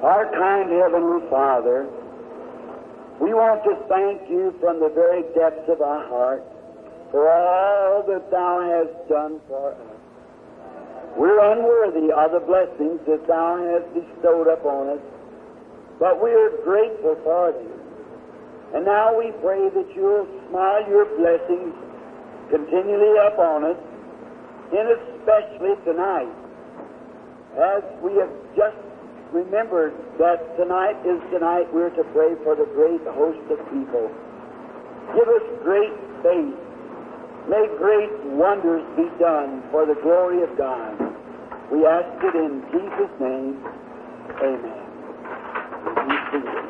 Our kind Heavenly Father, we want to thank you from the very depths of our heart for all that Thou hast done for us. We're unworthy of the blessings that Thou hast bestowed upon us, but we are grateful for them. And now we pray that You'll smile Your blessings continually upon us, and especially tonight, as we have just remembered that tonight is the night we're to pray for the great host of people. Give us great faith. May great wonders be done for the glory of God. We ask it in Jesus' name. Amen. Be seated.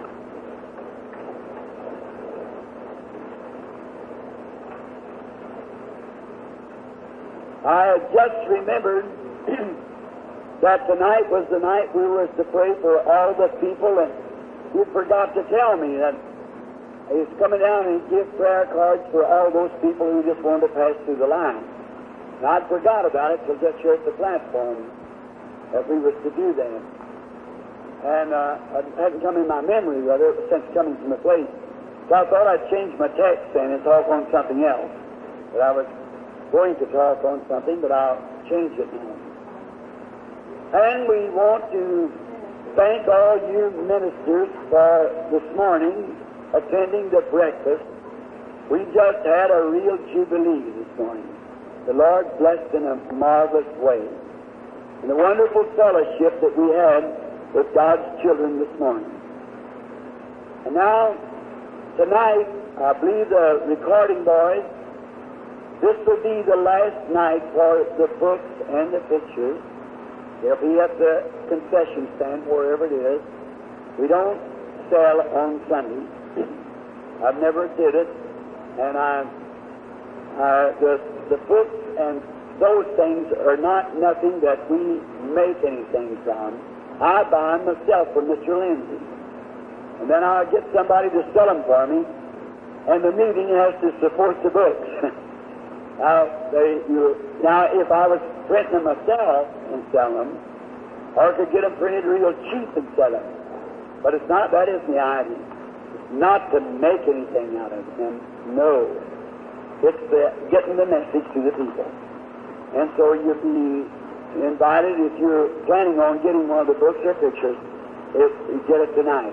I had just remembered that tonight was the night we were to pray for all the people, and he forgot to tell me that he was coming down and give prayer cards for all those people who just wanted to pass through the line. And I'd forgot about it till just here at the platform that we was to do that. And it hadn't come in my memory, rather, since coming from the place. So I thought I'd change my text then and talk on something else. But I was going to talk on something, but I'll change it now. And we want to thank all you ministers for this morning attending the breakfast. We just had a real jubilee this morning. The Lord blessed in a marvelous way. And the wonderful fellowship that we had with God's children this morning. And now, tonight, I believe the recording boys, this will be the last night for the books and the pictures. They'll be at the concession stand, wherever it is. We don't sell on Sunday. I've never did it. And the books and those things are not nothing that we make anything from. I buy them myself from Mr. Lindsay. And then I'll get somebody to sell them for me, and the meeting has to support the books. Now, if I was printing them myself and selling them, or could get them printed real cheap and sell them. But it's not, that isn't the idea. It's not to make anything out of them. No. It's getting the message to the people. And so you'll be invited, if you're planning on getting one of the books or pictures, you get it tonight.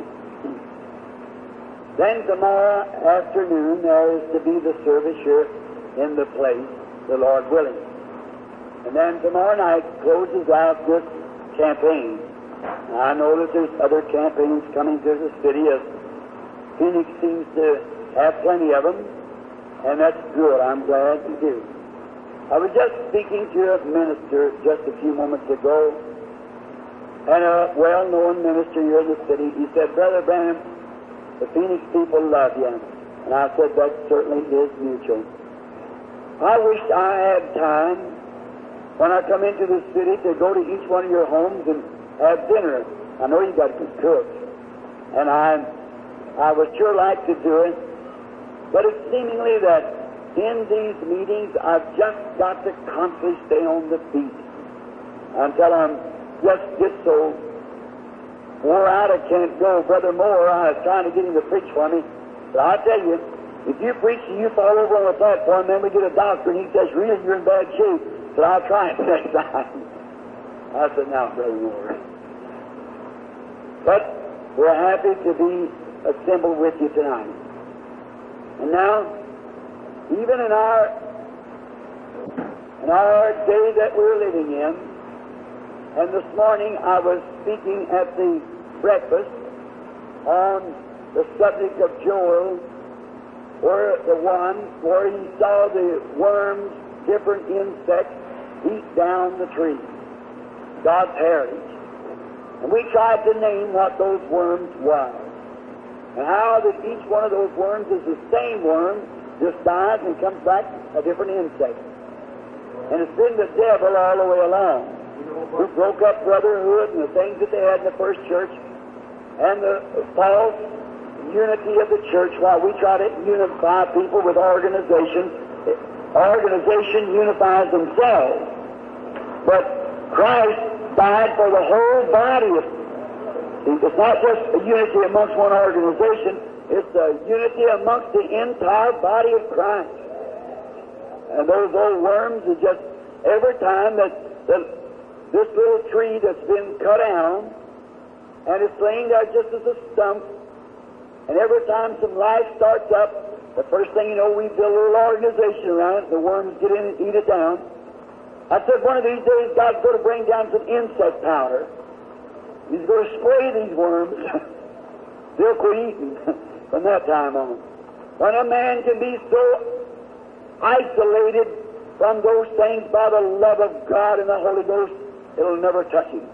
Then tomorrow afternoon there is to be the service here in the place, the Lord willing. And then tomorrow night closes out this campaign. Now, I know that there's other campaigns coming to the city. Phoenix seems to have plenty of them, and that's good. I'm glad to do. I was just speaking to a minister just a few moments ago, and a well-known minister here in the city. He said, "Brother Branham, the Phoenix people love you." And I said, "That certainly is mutual." I wish I had time when I come into the city to go to each one of your homes and have dinner. I know you got good cooks, and I would sure like to do it, but it's seemingly that in these meetings I've just got to constantly stay on the feet until I'm just get so wore out I can't go. Brother Moore, I was trying to get him to preach for me, but I tell you, if you preach and you fall over on the platform, then we get a doctor and he says, "Really, you're in bad shape." So I'll try it next time. I said, "Now, Brother Moore." But we're happy to be assembled with you tonight. And now, even in our day that we're living in, and this morning I was speaking at the breakfast on the subject of Joel, where he saw the worms, different insects, eat down the tree, God's heritage. And we tried to name what those worms were, and how that each one of those worms is the same worm, just dies and comes back a different insect. And it's been the devil all the way along, who broke up brotherhood and the things that they had in the first church, and the false unity of the church, while we try to unify people with organizations. Organization unifies themselves, but Christ died for the whole body. See, it's not just a unity amongst one organization, it's a unity amongst the entire body of Christ. And those old worms are just, every time that this little tree that's been cut down, and it's laying there just as a stump, and every time some life starts up, the first thing you know, we build a little organization around it, the worms get in and eat it down. I said one of these days God's going to bring down some insect powder. He's going to spray these worms. They'll quit eating from that time on. When a man can be so isolated from those things by the love of God and the Holy Ghost, it'll never touch him.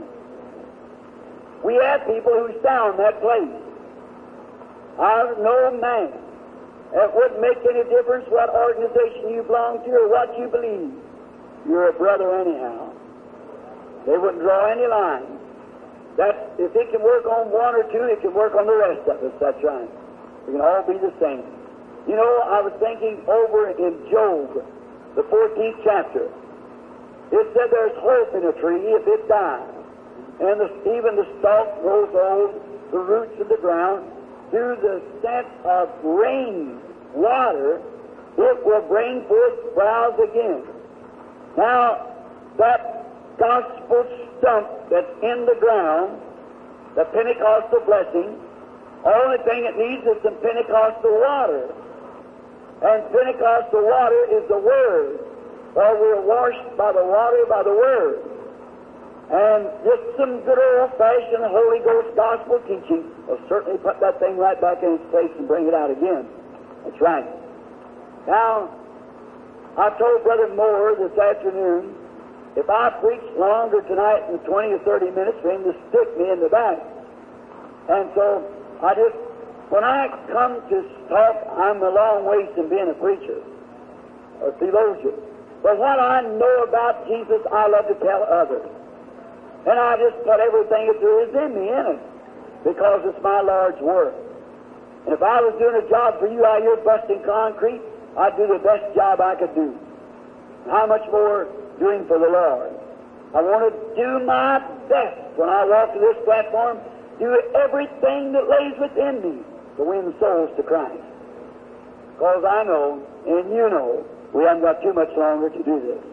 We have people who sound that place. I know man. It wouldn't make any difference what organization you belong to or what you believe. You're a brother anyhow. They wouldn't draw any line. That if it can work on one or two, it can work on the rest of us. That's right. We can all be the same. You know, I was thinking over in Job, the 14th chapter. It said there's hope in a tree if it dies. And even the stalk grows old, the roots of the ground. Through the scent of rain, water, it will bring forth sprouts again. Now, that gospel stump that's in the ground, the Pentecostal blessing, only thing it needs is some Pentecostal water. And Pentecostal water is the Word. Well, we're washed by the water, by the Word. And just some good old-fashioned Holy Ghost gospel teaching will certainly put that thing right back in its place and bring it out again. That's right. Now, I told Brother Moore this afternoon, if I preach longer tonight than 20 or 30 minutes for him to stick me in the back. And so, when I come to talk, I'm a long ways from being a preacher or theologian. But what I know about Jesus, I love to tell others. And I just put everything that there is in me in it, because it's my Lord's work. And if I was doing a job for you out here busting concrete, I'd do the best job I could do. How much more doing for the Lord? I want to do my best when I walk to this platform, do everything that lays within me to win souls to Christ. Because I know, and you know, we haven't got too much longer to do this.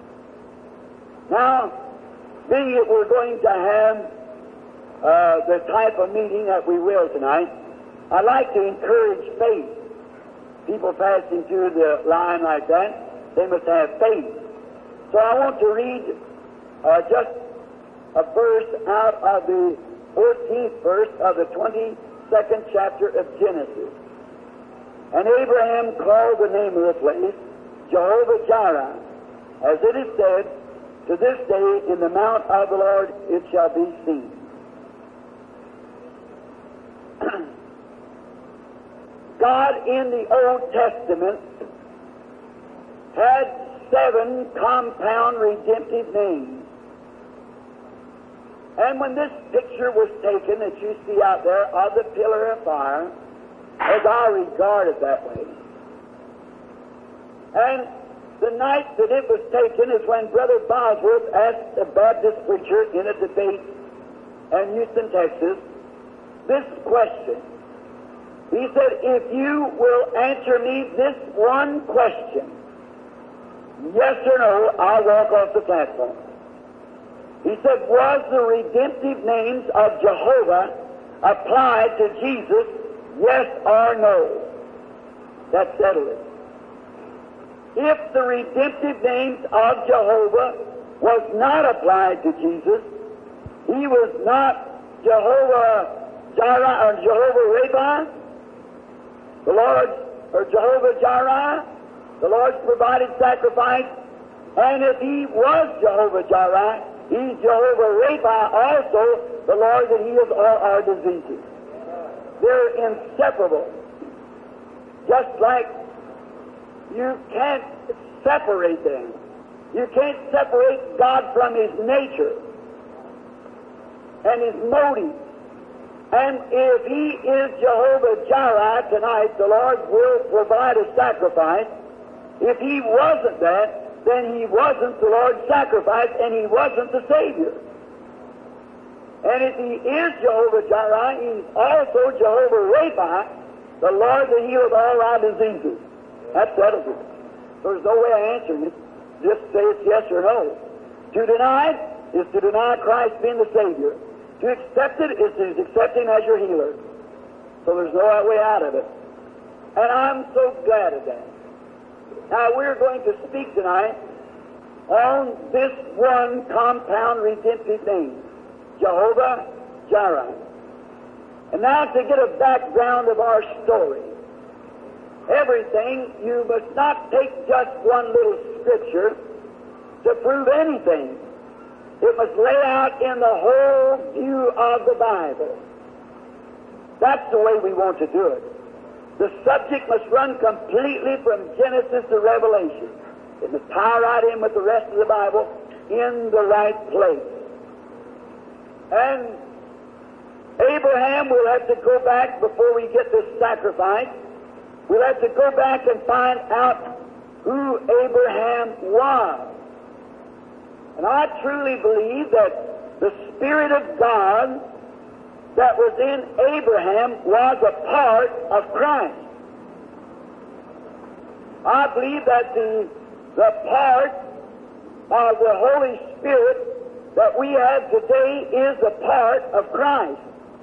Now, being that we're going to have the type of meeting that we will tonight, I'd like to encourage faith. People passing through the line like that, they must have faith. So I want to read just a verse out of the 14th verse of the 22nd chapter of Genesis. And Abraham called the name of the place Jehovah-Jireh, as it is said, to this day in the mount of the Lord it shall be seen. God in the Old Testament had 7 compound redemptive names. And when this picture was taken that you see out there of the pillar of fire, as I regard it that way, and the night that it was taken is when Brother Bosworth asked a Baptist preacher in a debate in Houston, Texas, this question. He said, if you will answer me this one question, yes or no, I'll walk off the platform. He said, was the redemptive names of Jehovah applied to Jesus, yes or no? That settled it. If the redemptive names of Jehovah was not applied to Jesus, he was not Jehovah-Jireh or Jehovah-Rapha, the Lord, or Jehovah-Jireh, the Lord's provided sacrifice, and if he was Jehovah-Jireh, he's Jehovah-Rapha also, the Lord that heals all our diseases. They're inseparable. Just like you can't separate them. You can't separate God from His nature and His motive. And if He is Jehovah-Jireh tonight, the Lord will provide a sacrifice. If He wasn't that, then He wasn't the Lord's sacrifice and He wasn't the Savior. And if He is Jehovah Jireh, He's also Jehovah Rapha, the Lord that healeth all our diseases. That settles it. So there's no way of answering it. Just say it's yes or no. To deny it is to deny Christ being the Savior. To accept it is to accept Him as your healer. So there's no way out of it. And I'm so glad of that. Now we're going to speak tonight on this one compound redemptive name, Jehovah Jireh. And now to get a background of our story. Everything, you must not take just one little scripture to prove anything. It must lay out in the whole view of the Bible. That's the way we want to do it. The subject must run completely from Genesis to Revelation. It must tie right in with the rest of the Bible in the right place. And Abraham will have to go back before we get this sacrifice. We'll have to go back and find out who Abraham was. And I truly believe that the Spirit of God that was in Abraham was a part of Christ. I believe that the part of the Holy Spirit that we have today is a part of Christ.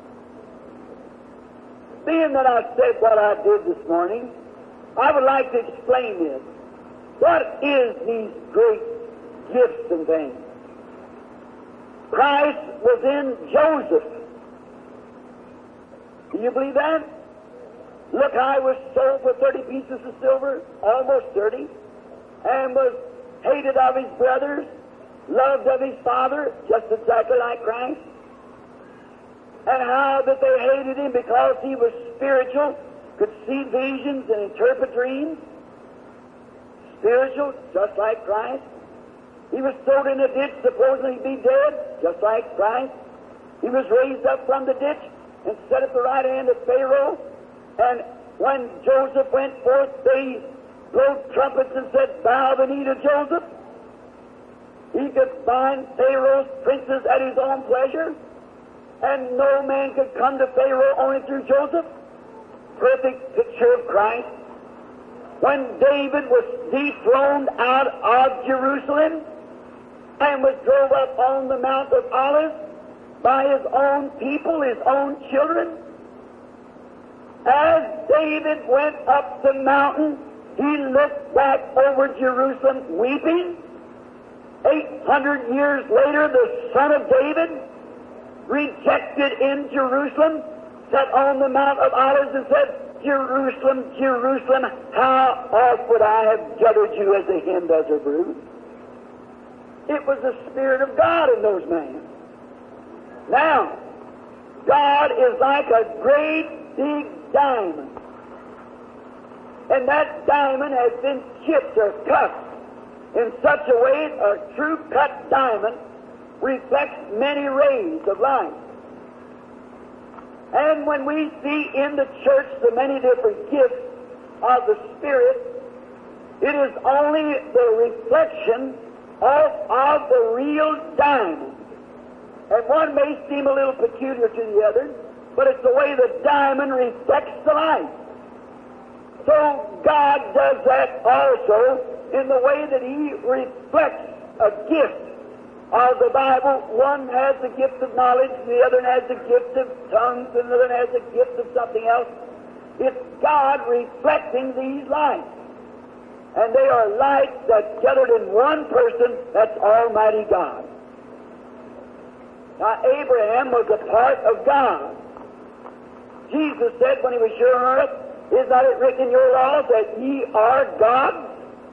Being that I said what I did this morning, I would like to explain this. What is these great gifts and things? Christ was in Joseph. Do you believe that? Look, I was sold for 30 pieces of silver, almost 30, and was hated of his brothers, loved of his father, just exactly like Christ. And how that they hated him because he was spiritual, could see visions and interpret dreams. Spiritual, just like Christ. He was thrown in a ditch, supposing he'd be dead, just like Christ. He was raised up from the ditch and set at the right hand of Pharaoh. And when Joseph went forth, they blew trumpets and said, "Bow the knee to Joseph." He could bind Pharaoh's princes at his own pleasure, and no man could come to Pharaoh only through Joseph. Perfect picture of Christ. When David was dethroned out of Jerusalem and was drove up on the Mount of Olives by his own people, his own children, as David went up the mountain, he looked back over Jerusalem weeping. 800 years later, the son of David, rejected in Jerusalem, sat on the Mount of Olives and said, "Jerusalem, Jerusalem, how oft would I have gathered you as a hen does her brood." It was the Spirit of God in those men. Now, God is like a great big diamond. And that diamond has been chipped or cut in such a way a true cut diamond reflects many rays of light. And when we see in the church the many different gifts of the Spirit, it is only the reflection of the real diamond. And one may seem a little peculiar to the other, but it's the way the diamond reflects the light. So God does that also in the way that He reflects a gift of the Bible. One has the gift of knowledge, the other has the gift of tongues, and the other has the gift of something else. It's God reflecting these lights. And they are lights that gathered in one person, that's Almighty God. Now, Abraham was a part of God. Jesus said when He was here on earth, "Is not it written in your laws that ye are gods?"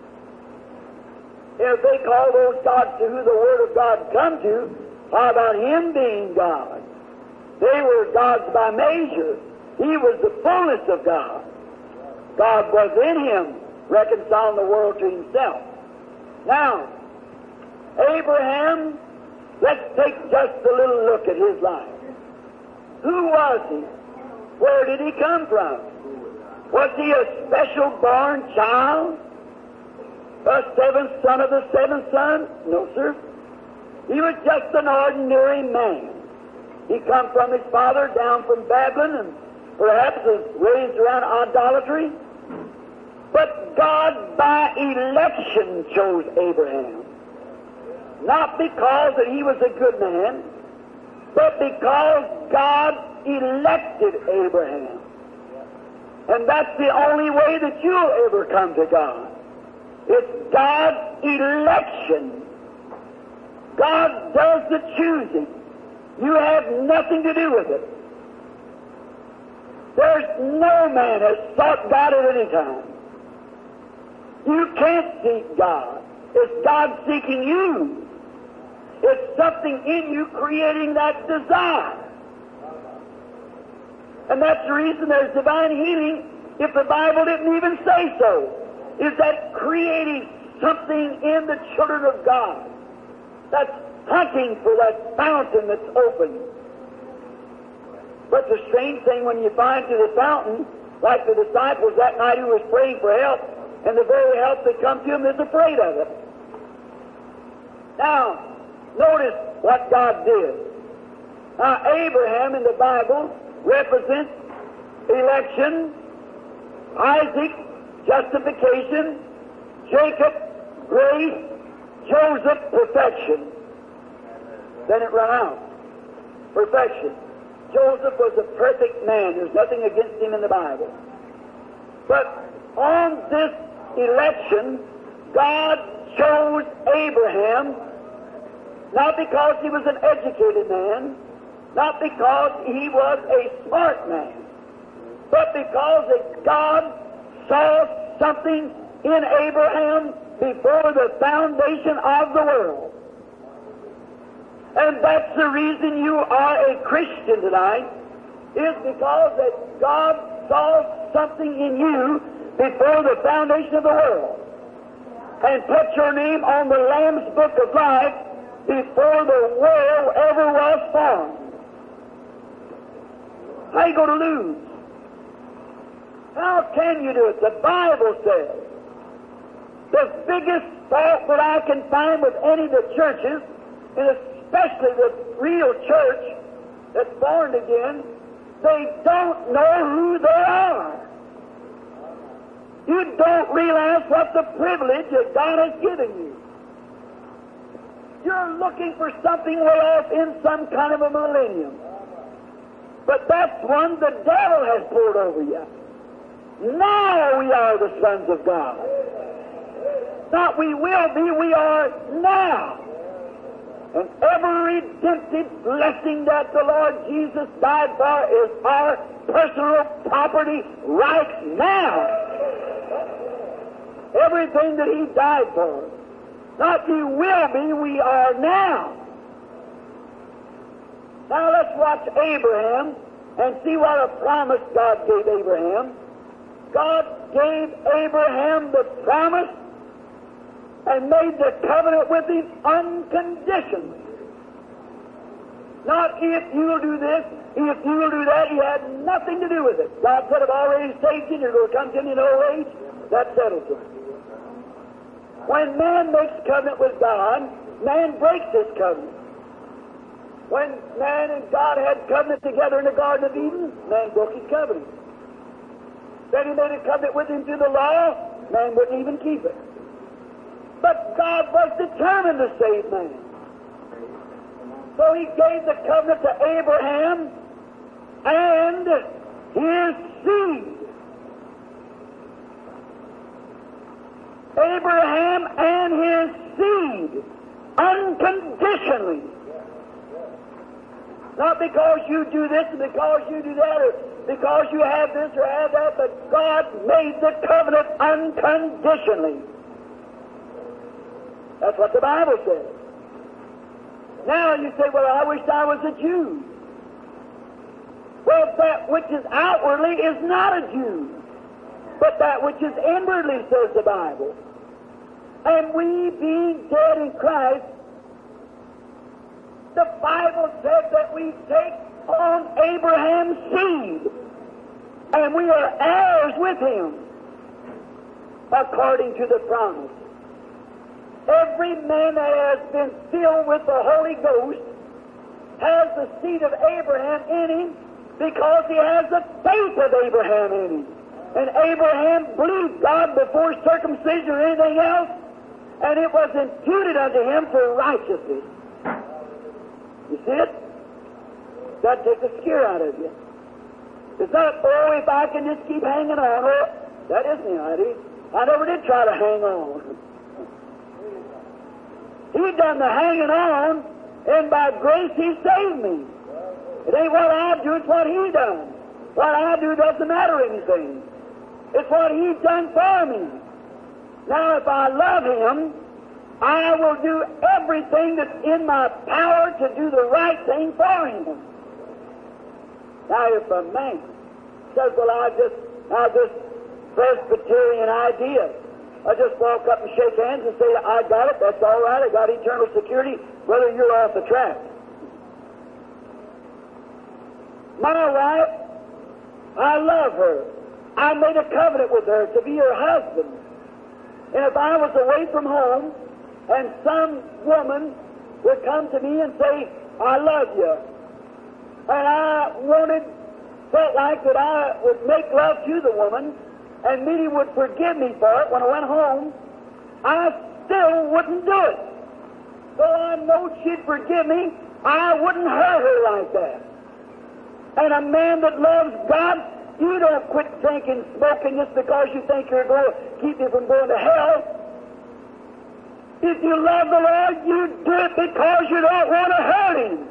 If they call those gods to who the Word of God come to, how about Him being God? They were gods by measure. He was the fullness of God. God was in Him, reconciling the world to Himself. Now, Abraham, let's take just a little look at his life. Who was he? Where did he come from? Was he a special born child? A seventh son of the seventh son? No, sir. He was just an ordinary man. He come from his father down from Babylon and perhaps was raised around idolatry. But God by election chose Abraham. Not because that he was a good man, but because God elected Abraham. And that's the only way that you'll ever come to God. It's God's election. God does the choosing. You have nothing to do with it. There's no man has sought God at any time. You can't seek God. It's God seeking you. It's something in you creating that desire. And that's the reason there's divine healing, if the Bible didn't even say so, is that creating something in the children of God. That's hunting for that fountain that's open. But the strange thing when you find to the fountain, like the disciples that night who was praying for help, and the very help that come to them is afraid of it. Now, notice what God did. Now, Abraham in the Bible represents election, Isaac, justification, Jacob, grace, Joseph, perfection. Then it ran out. Perfection. Joseph was a perfect man. There's nothing against him in the Bible. But on this election, God chose Abraham not because he was an educated man, not because he was a smart man, but because that God saw something in Abraham before the foundation of the world. And that's the reason you are a Christian tonight, is because that God saw something in you before the foundation of the world and put your name on the Lamb's Book of Life before the world ever was formed. How you going to lose? How can you do it? The Bible says the biggest fault that I can find with any of the churches, and especially the real church that's born again, they don't know who they are. You don't realize what the privilege that God has given you. You're looking for something way off in some kind of a millennium. But that's one the devil has poured over you. Now we are the sons of God. Not we will be, we are now. And every redemptive blessing that the Lord Jesus died for is our personal property right now. Everything that He died for. Not we will be, we are now. Now let's watch Abraham and see what a promise God gave Abraham. God gave Abraham the promise and made the covenant with him unconditionally. Not if you'll do this, if you'll do that. He had nothing to do with it. God said, I've already saved you, you're going to come to me in old age. That settles it. When man makes covenant with God, man breaks his covenant. When man and God had covenant together in the Garden of Eden, man broke his covenant. Then He made a covenant with him through the law, man wouldn't even keep it. But God was determined to save man. So He gave the covenant to Abraham and his seed. Abraham and his seed, unconditionally. Not because you do this and because you do that, or because you have this or have that, but God made the covenant unconditionally. That's what the Bible says. Now you say, well, I wish I was a Jew. Well, that which is outwardly is not a Jew, but that which is inwardly, says the Bible. And we being dead in Christ, the Bible said that we take on Abraham's seed, and we are heirs with him, according to the promise. Every man that has been filled with the Holy Ghost has the seed of Abraham in him because he has the faith of Abraham in him. And Abraham believed God before circumcision or anything else, and it was imputed unto him for righteousness. You see it? That takes the scare out of you. It's not, oh, if I can just keep hanging on. Oh, that isn't the idea. I never did try to hang on. He done the hanging on, and by grace He saved me. It ain't what I do, it's what He done. What I do doesn't matter anything. It's what He's done for me. Now, if I love Him, I will do everything that's in my power to do the right thing for Him. Now, if a man says, well, I just Presbyterian idea, I just walk up and shake hands and say, I got it, that's all right, I got eternal security, whether you're off the track. My wife, I love her. I made a covenant with her to be her husband. And if I was away from home and some woman would come to me and say, I love you, and I felt like that I would make love to the woman, and Minnie would forgive me for it when I went home, I still wouldn't do it. Though I know she'd forgive me, I wouldn't hurt her like that. And a man that loves God, you don't quit drinking, smoking just because you think you're going to keep you from going to hell. If you love the Lord, you do it because you don't want to hurt Him.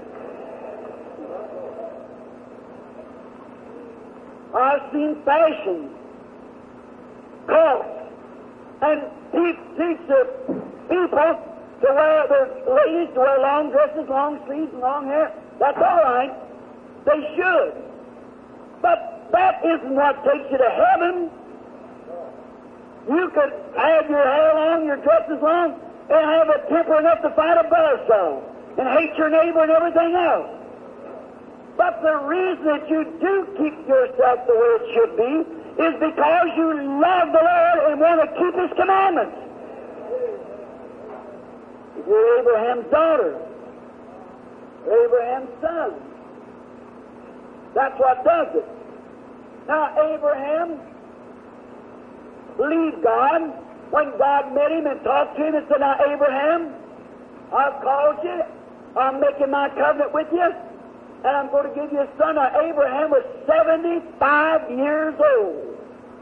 I've seen fashions, cults, and teach the people to wear, their ladies to wear long dresses, long sleeves, and long hair. That's all right. They should. But that isn't what takes you to heaven. You could have your hair long, your dresses long, and have a temper enough to fight a buzzsaw and hate your neighbor and everything else. But the reason that you do keep yourself the way it should be is because you love the Lord and want to keep His commandments. If you're Abraham's daughter, Abraham's son, that's what does it. Now, Abraham believed God when God met him and talked to him and said, now, Abraham, I've called you, I'm making my covenant with you, and I'm going to give you a son. Now, Abraham was 75 years old,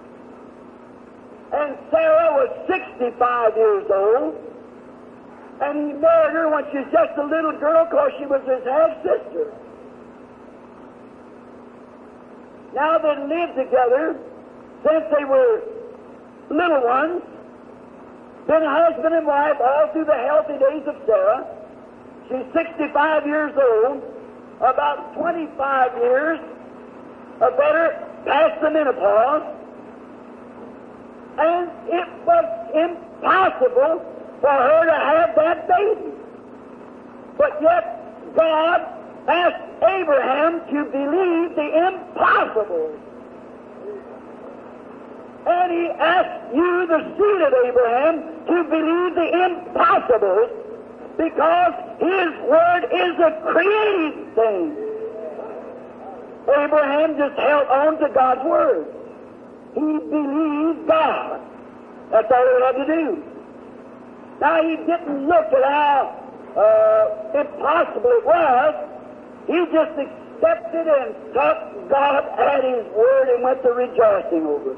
and Sarah was 65 years old, and he married her when she was just a little girl because she was his half-sister. Now they've lived together since they were little ones, been husband and wife all through the healthy days of Sarah. She's 65 years old, about 25 years, or better, past the menopause, and it was impossible for her to have that baby. But yet, God asked Abraham to believe the impossible. And He asked you, the seed of Abraham, to believe the impossible, because His Word is a creative thing. Abraham just held on to God's Word. He believed God. That's all he had to do. Now, he didn't look at how impossible it was. He just accepted and took God at His Word and went to rejoicing over it.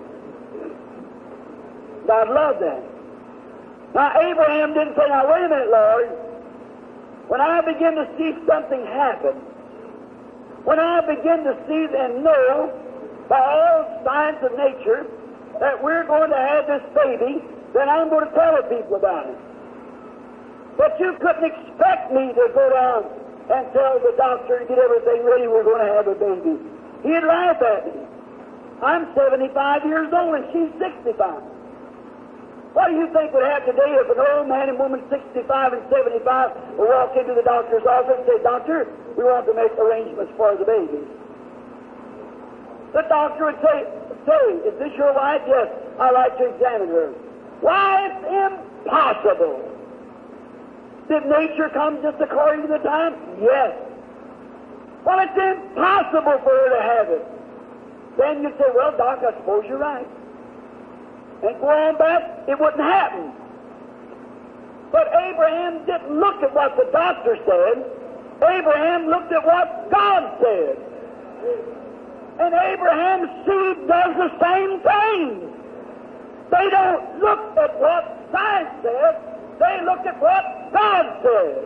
God loved that. Now, Abraham didn't say, now, wait a minute, Lord. When I begin to see something happen, when I begin to see and know by all signs of nature that we're going to have this baby, then I'm going to tell the people about it. But you couldn't expect me to go down and tell the doctor to get everything ready, we're going to have a baby. He'd laugh at me. I'm 75 years old and she's 65. What do you think would happen today if an old man and woman 65 and 75 will walk into the doctor's office and say, Doctor, we want to make arrangements for the baby? The doctor would say, is this your wife? Yes, I'd like to examine her. Why, it's impossible. Did nature come just according to the time? Yes. Well, it's impossible for her to have it. Then you say, well, Doc, I suppose you're right. And go on back, it wouldn't happen. But Abraham didn't look at what the doctor said. Abraham looked at what God said. And Abraham's seed does the same thing. They don't look at what science says, they look at what God says.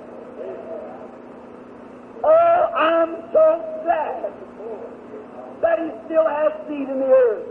Oh, I'm so glad that he still has seed in the earth.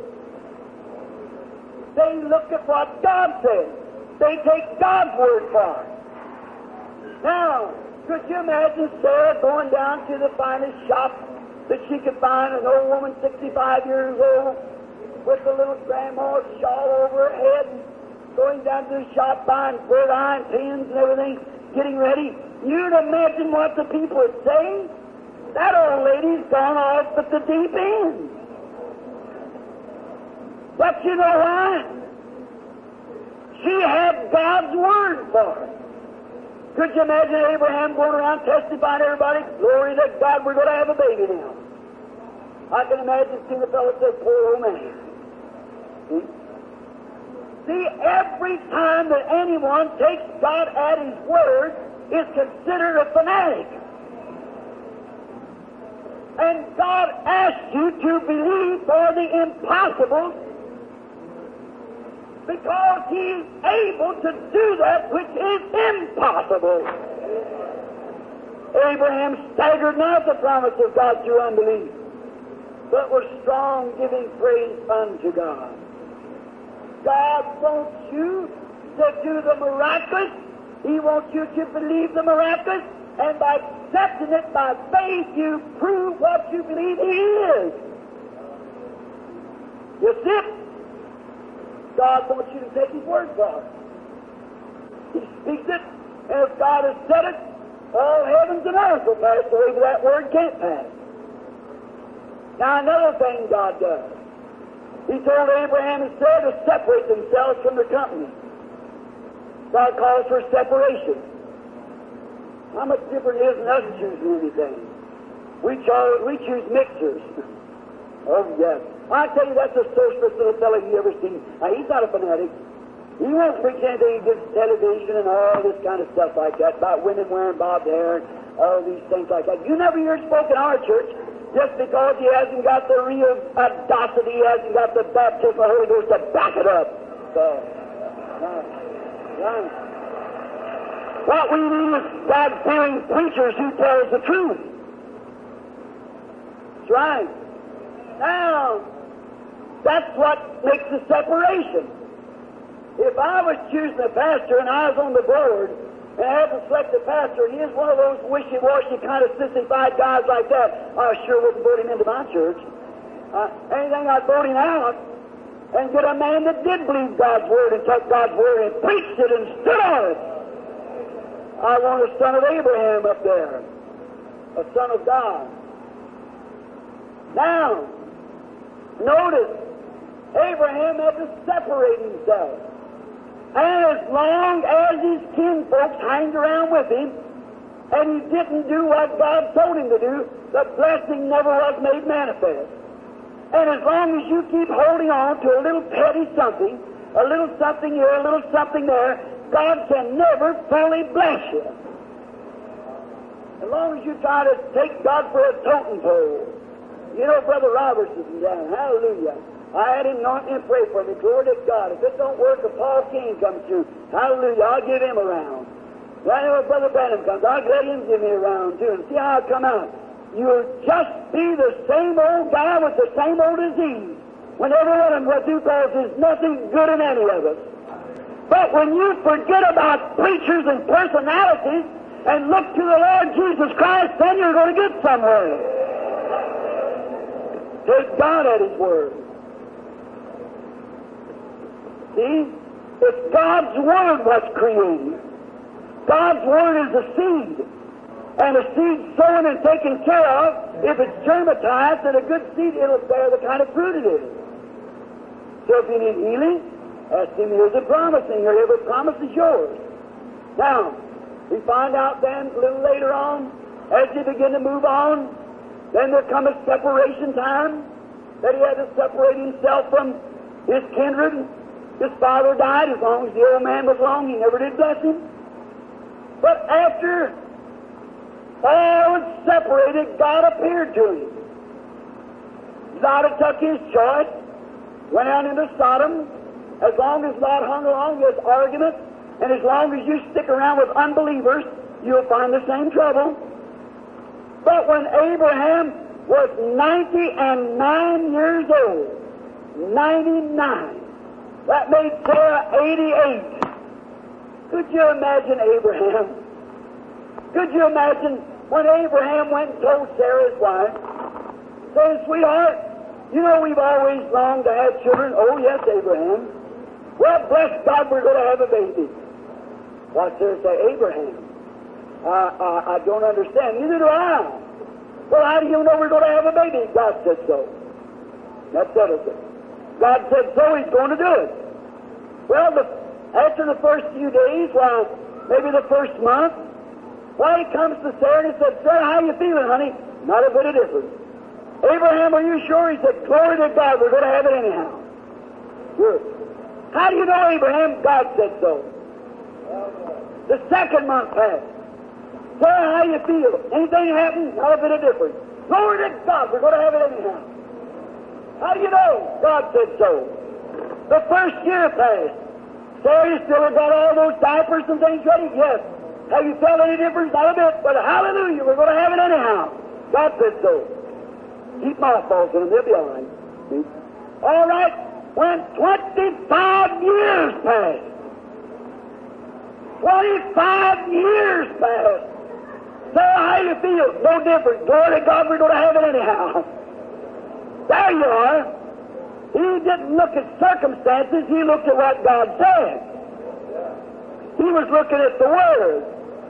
They look at what God says. They take God's word for it. Now, could you imagine Sarah going down to the finest shop that she could find, an old woman 65 years old with a little grandma's shawl over her head, and going down to the shop buying bird eye and pins and everything, getting ready? You'd imagine what the people would say. That old lady's gone off at the deep end. But you know why? She had God's word for her. Could you imagine Abraham going around testifying to everybody, glory to God, we're going to have a baby now? I can imagine seeing the fellow say, poor old man. See, every time that anyone takes God at His word is considered a fanatic. And God asks you to believe for the impossible because He's able to do that which is impossible. Abraham staggered not the promise of God through unbelief, but was strong, giving praise unto God. God wants you to do the miraculous. He wants you to believe the miraculous, and by accepting it by faith, you prove what you believe He is. You see it? God wants you to take His word for it. He speaks it, and if God has said it, all heavens and earth will pass away, but that word can't pass. Now, another thing God does. He told Abraham and Sarah to separate themselves from the company. God calls for separation. How much different is than us choosing anything? We choose mixers. Oh, yes. I tell you, that's the socialist little fellow you ever seen. Now, he's not a fanatic. He won't preach anything against television and all this kind of stuff like that, about women wearing bobbed hair and all these things like that. You never hear spoken in our church just because he hasn't got the real audacity, he hasn't got the baptism of the Holy Ghost to back it up. So, what we need is God-fearing preachers who tells the truth. That's right. Now, that's what makes the separation. If I was choosing a pastor and I was on the board and I had to select a pastor, and he is one of those wishy-washy kind of sissified guys like that, I sure wouldn't vote him into my church. Anything, I'd vote him out and get a man that did believe God's word and took God's word and preached it and stood on it. I want a son of Abraham up there, a son of God. Now, notice, Abraham had to separate himself. And as long as his kinfolks hanged around with him, and he didn't do what God told him to do, the blessing never was made manifest. And as long as you keep holding on to a little petty something, a little something here, a little something there, God can never fully bless you. As long as you try to take God for a totem pole. You know, Brother Roberts is down. Hallelujah. I had him anoint and pray for me. Glory to God. If it don't work, if Paul King comes through, hallelujah, I'll give him a round. Right now, if Brother Branham comes, I'll let him give me a round too, and see how I come out. You'll just be the same old guy with the same old disease. When every one of them will do, because there's nothing good in any of us. But when you forget about preachers and personalities and look to the Lord Jesus Christ, then you're going to get somewhere. Take God at His word. See? It's God's word what's created. God's word is a seed. And a seed sown and taken care of, if it's germatized and a good seed, it'll bear the kind of fruit it is. So if you need healing, ask Him, here's a promise, and every promise is yours. Now, we find out then, a little later on, As he began to move on, then there come a separation time that he had to separate himself from his kindred. His father died. As long as the old man was long, he never did bless him. But after all was separated, God appeared to him. Lot took his choice, went out into Sodom. As long as Lot hung along his arguments, and as long as you stick around with unbelievers, you'll find the same trouble. But when Abraham was 99 years old, 99, that made Sarah 88. Could you imagine Abraham? Could you imagine when Abraham went and told Sarah, his wife, saying, sweetheart, you know we've always longed to have children. Oh, yes, Abraham. Well, bless God, we're going to have a baby. What Sarah say? Abraham, I don't understand. Neither do I. Well, how do you know we're going to have a baby? God said so. That settles it. God said so, He's going to do it. Well, after the first few days, well, maybe the first month, why he comes to Sarah and he said, Sarah, how you feeling, honey? Not a bit of difference. Abraham, are you sure? He said, glory to God, we're going to have it anyhow. Sure. How do you know, Abraham? God said so. The second month passed. Sarah, how you feel? Anything happen? Not a bit of difference. Glory to God, we're going to have it anyhow. How do you know? God said so. The first year passed. Sarah, you still got all those diapers and things ready? Yes. Have you felt any difference? Not a bit. But hallelujah, we're going to have it anyhow. God said so. Keep mothballs in them, they'll be all right. See? All right, when 25 years passed. 25 years passed. Sarah, how you feel? No different. Glory to God, we're going to have it anyhow. There you are. He didn't look at circumstances, he looked at what God said. He was looking at the Word.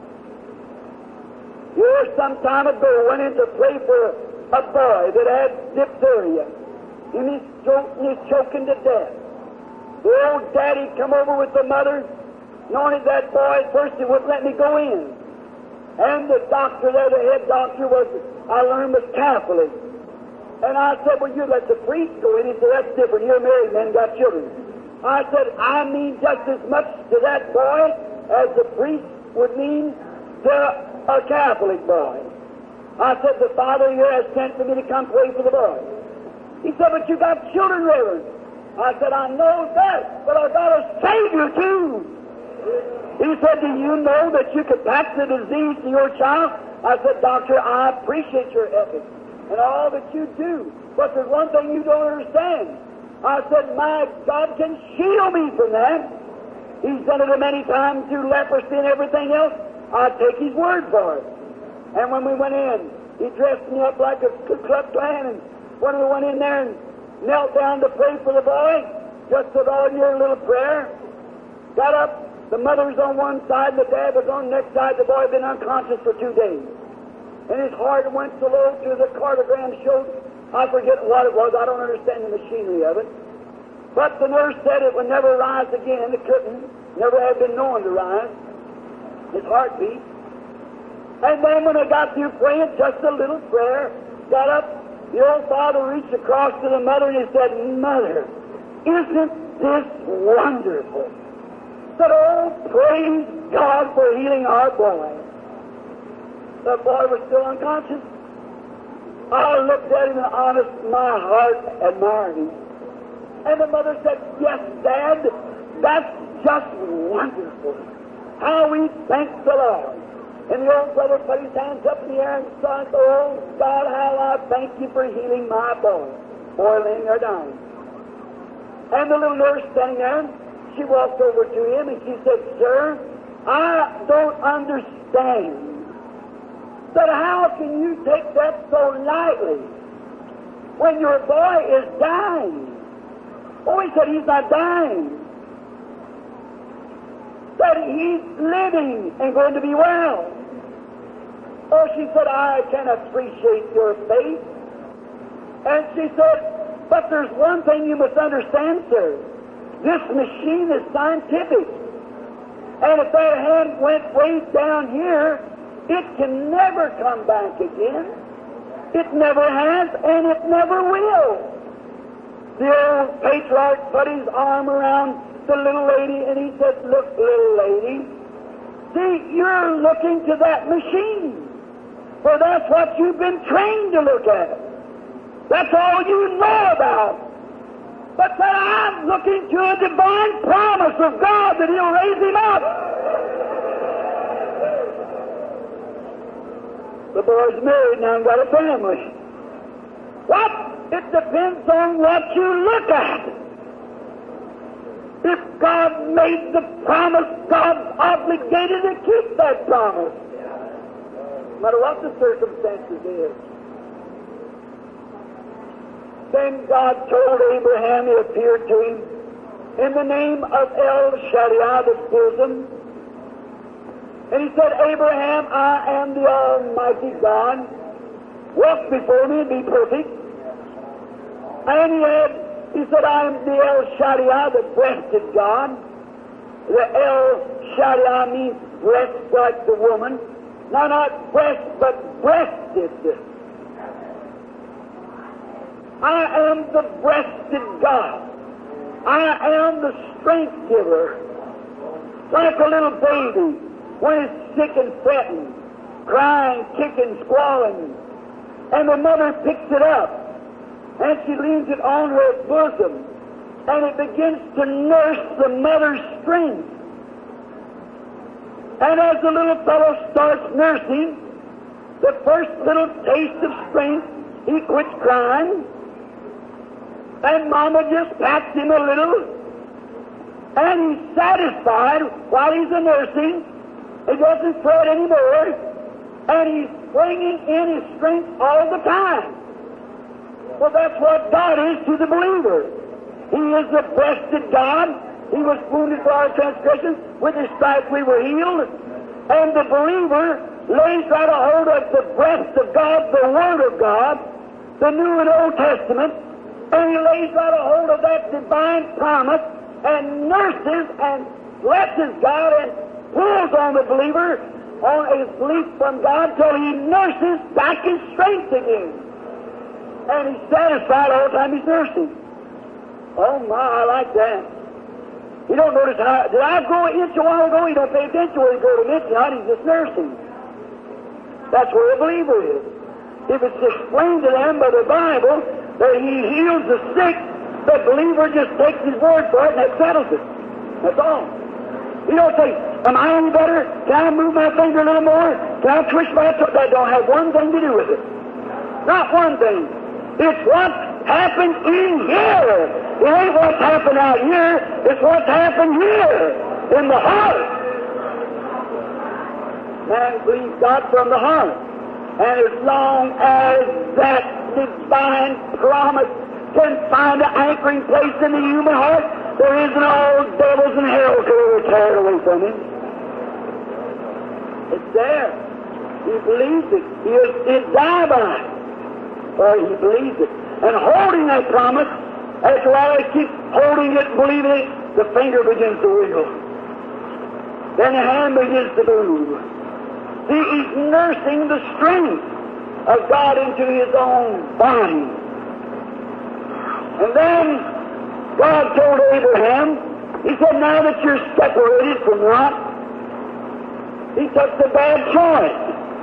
Here, some time ago, went in to pray for a boy that had diphtheria. And he's choking to death. The old daddy come over with the mother, anointed that boy. At first he wouldn't let me go in. And the doctor there, the head doctor, I learned was Catholic. And I said, well, you let the priest go in. He said, that's different. You're married man, got children. I said, I mean just as much to that boy as the priest would mean to a Catholic boy. I said, the Father here has sent for me to come pray for the boy. He said, but you got children, Reverend. I said, I know that, but I've got a Savior too. He said, do you know that you could pass the disease to your child? I said, Doctor, I appreciate your ethics and all that you do, but there's one thing you don't understand. I said, my God can shield me from that. He's done it many times through leprosy and everything else. I take His word for it. And when we went in, He dressed me up like a Ku Klux Klan, and when we went in there and knelt down to pray for the boy, just an ordinary little prayer, got up, the mother was on one side, the dad was on the next side, the boy had been unconscious for 2 days. And his heart went so low to the cardiogram showed, I forget what it was, I don't understand the machinery of it. But the nurse said it would never rise again, it couldn't, never had been known to rise, his heartbeat. And then when I got through praying, just a little prayer, got up, the old father reached across to the mother and he said, Mother, isn't this wonderful? Said, oh, praise God for healing our boy. The boy was still unconscious. I looked at him and honest, my heart admired him. And the mother said, yes, Dad, that's just wonderful. How we thank the Lord. And the old brother put his hands up in the air and said, oh, God, how I thank you for healing my boy. Boy laying there dying. And the little nurse standing there, she walked over to him and she said, Sir, I don't understand. Said, how can you take that so lightly when your boy is dying? Oh, he said, he's not dying. Said, he's living and going to be well. Oh, she said, I can appreciate your faith. And she said, but there's one thing you must understand, sir. This machine is scientific. And if that hand went way down here, It can never come back again. It never has, and it never will. The old patriarch put his arm around the little lady, and he said, "Look, little lady, see, you're looking to that machine, for that's what you've been trained to look at. That's all you know about. But that I'm looking to a divine promise of God that He'll raise him up." The boy's married now and got a family. What? It depends on what you look at. If God made the promise, God's obligated to keep that promise, no matter what the circumstances is. Then God told Abraham, He appeared to him in the name of El Shaddai, the bosom. And He said, "Abraham, I am the Almighty God. Walk before me and be perfect." And He said, "I am the El Shaddai, the breasted God." The El Shaddai means breast like the woman. No, not breast, but breasted. I am the breasted God. I am the strength giver. Like a little baby when it's sick and fretting, crying, kicking, squalling, and the mother picks it up and she leans it on her bosom, and it begins to nurse the mother's strength. And as the little fellow starts nursing, the first little taste of strength, he quits crying, and Mama just pats him a little, and he's satisfied while he's a nursing. He doesn't fret anymore, and he's bringing in his strength all the time. Well, that's what God is to the believer. He is the breasted God. He was wounded for our transgressions. With His stripes we were healed. And the believer lays right a hold of the breast of God, the Word of God, the New and Old Testament, and he lays right a hold of that divine promise and nurses and blesses God and pulls on the believer on his belief from God till he nurses back his strength again. And he's satisfied all the time he's nursing. Oh my, I like that. You don't notice how, did I go an inch a while ago? You don't pay attention where you go to an inch, not he's just nursing. That's where a believer is. If it's explained to them by the Bible that He heals the sick, the believer just takes His word for it and that settles it. That's all. You don't say, am I any better? Can I move my finger a little more? Can I twist my toe? That don't have one thing to do with it. Not one thing. It's what happened in here. It ain't what's happened out here. It's what's happened here in the heart. Man believes God from the heart. And as long as that divine promise can find an anchoring place in the human heart, there isn't all devils in hell could ever tear it away from him. It's there. He believes it. He'd die by it. Or he believes it. And holding that promise, after a while he keeps holding it, believing it, the finger begins to wiggle. Then the hand begins to move. See, he's nursing the strength of God into his own body. And then God told Abraham, He said, now that you're separated from Lot, He took the bad choice.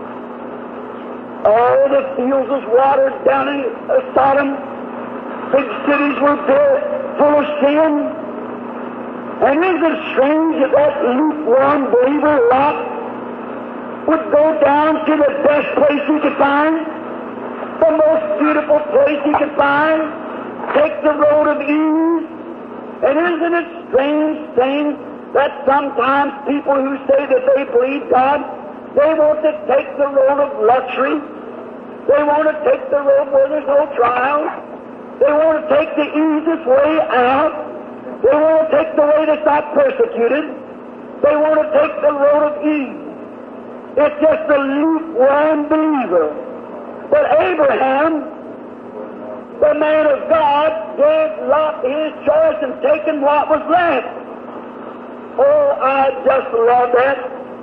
All the fields was watered down in Sodom. Big cities were built full of sin. And isn't it strange that that lukewarm believer, Lot, would go down to the best place he could find, the most beautiful place he could find, take the road of ease. And isn't it strange thing that sometimes people who say that they believe God, they want to take the road of luxury. They want to take the road where there's no trials. They want to take the easiest way out. They want to take the way that's not persecuted. They want to take the road of ease. It's just a lukewarm believer. But Abraham, the man of God, gave Lot his choice and taken what was left. Oh, I just love that.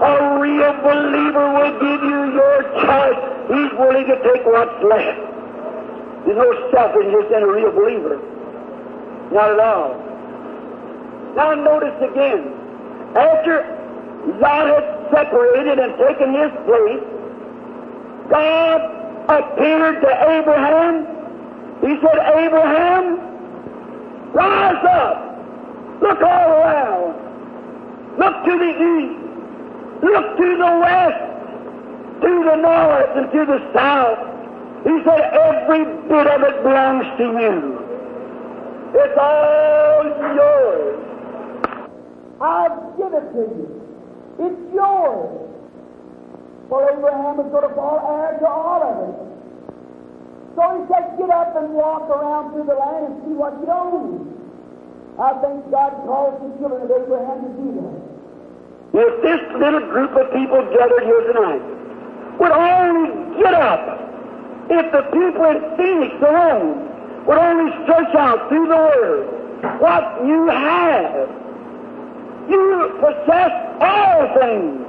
A real believer will give you your choice. He's willing to take what's left. There's no selfishness in a real believer. Not at all. Now notice again, after Lot had separated and taken his place, God appeared to Abraham. He said, Abraham, rise up. Look all around. Look to the east. Look to the west, to the north, and to the south. He said, every bit of it belongs to you. It's all yours. I'll give it to you. It's yours. For Abraham was going to fall heir to all of it. So he said, get up and walk around through the land and see what you own. I think God calls the children of Abraham to do that. If this little group of people gathered here tonight would only get up, if the people in Phoenix alone would only stretch out through the Word what you have, you possess all things.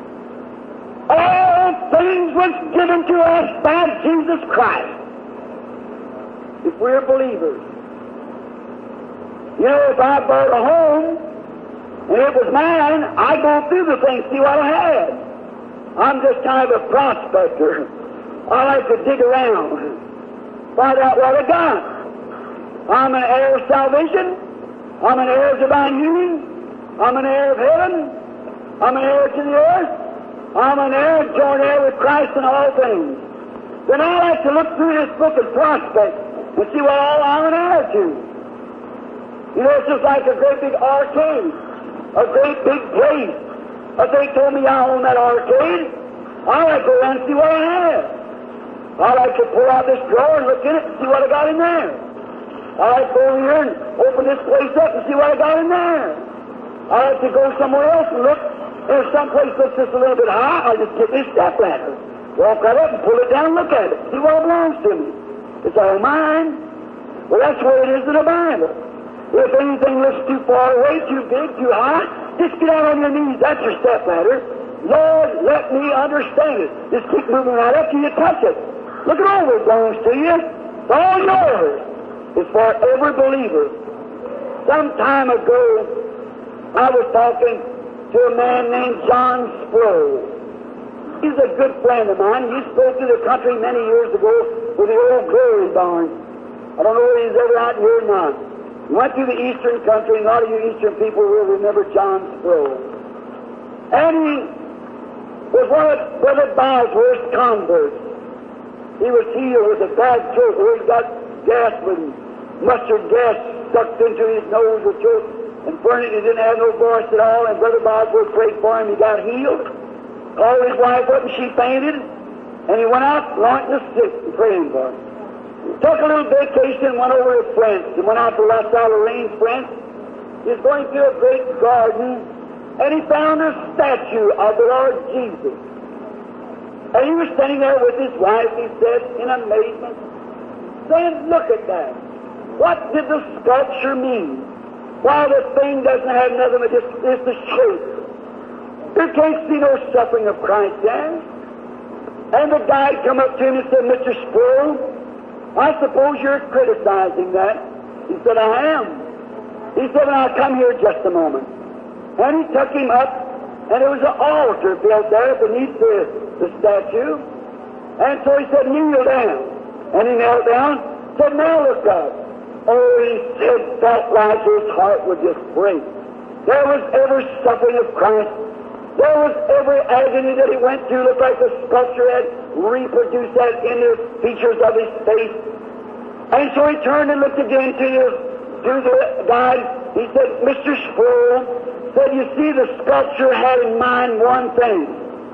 All things was given to us by Jesus Christ. If we're believers. You know, if I bought a home, and it was mine, I go through the thing, see what I had. I'm just kind of a prospector. I like to dig around, find out what I got. I'm an heir of salvation. I'm an heir of divine healing. I'm an heir of heaven. I'm an heir to the earth. I'm an heir, joint heir with Christ in all things. Then I like to look through this book and prospect and see what all I'm an heir to. You know, it's just like a great big arcade. A great big place. If they told me I own that arcade, I like to go around and see what I have. I like to pull out this drawer and look in it and see what I got in there. I like to go over here and open this place up and see what I got in there. I like to go somewhere else and look. If some place looks just a little bit high, I'll just get this step ladder. Walk right up and pull it down and look at it. See what belongs to me. It's all mine. Well, that's the way it is in the Bible. If anything looks too far away, too big, too high, just get out on your knees. That's your step ladder. Lord, let me understand it. Just keep moving right up till you touch it. Look at all that belongs to you. It's all yours. It's for every believer. Some time ago, I was talking to a man named John Sproul. He's a good friend of mine. He spoke to the country many years ago with the old Glory Barn. I don't know whether he's ever out here or not. He went to the eastern country, and a lot of you eastern people will remember John Sproul. And he was one of Brother Bosworth's converts. He was healed with a bad throat where he got gas with mustard gas stuck into his nose or throat, and furnished, he didn't have no voice at all, and Brother Bosworth prayed for him. He got healed. Called his wife up, and she fainted, and he went out anointing the sick and praying for him. Took a little vacation and went over to France and went out to La Salle-Lorraine, France. He was going through a great garden and he found a statue of the Lord Jesus. And he was standing there with his wife, he said, in amazement, saying, look at that. What did the sculpture mean? Why, the thing doesn't have nothing but just the shape. You can't see no suffering of Christ there. And the guy come up to him and said, Mr. Sproul, I suppose you're criticizing that. He said, I am. He said, well, I'll come here just a moment. And he took him up, and there was an altar built there beneath the statue. And so he said, kneel down. And he knelt down, said, now look up. Oh, he said, felt like his heart would just break. There was every suffering of Christ. There was every agony that he went through. Looked like the sculpture had reproduced that in the features of his face. And so he turned and looked again to the guide. He said, Mr. Sproul, said, you see, the sculpture had in mind one thing.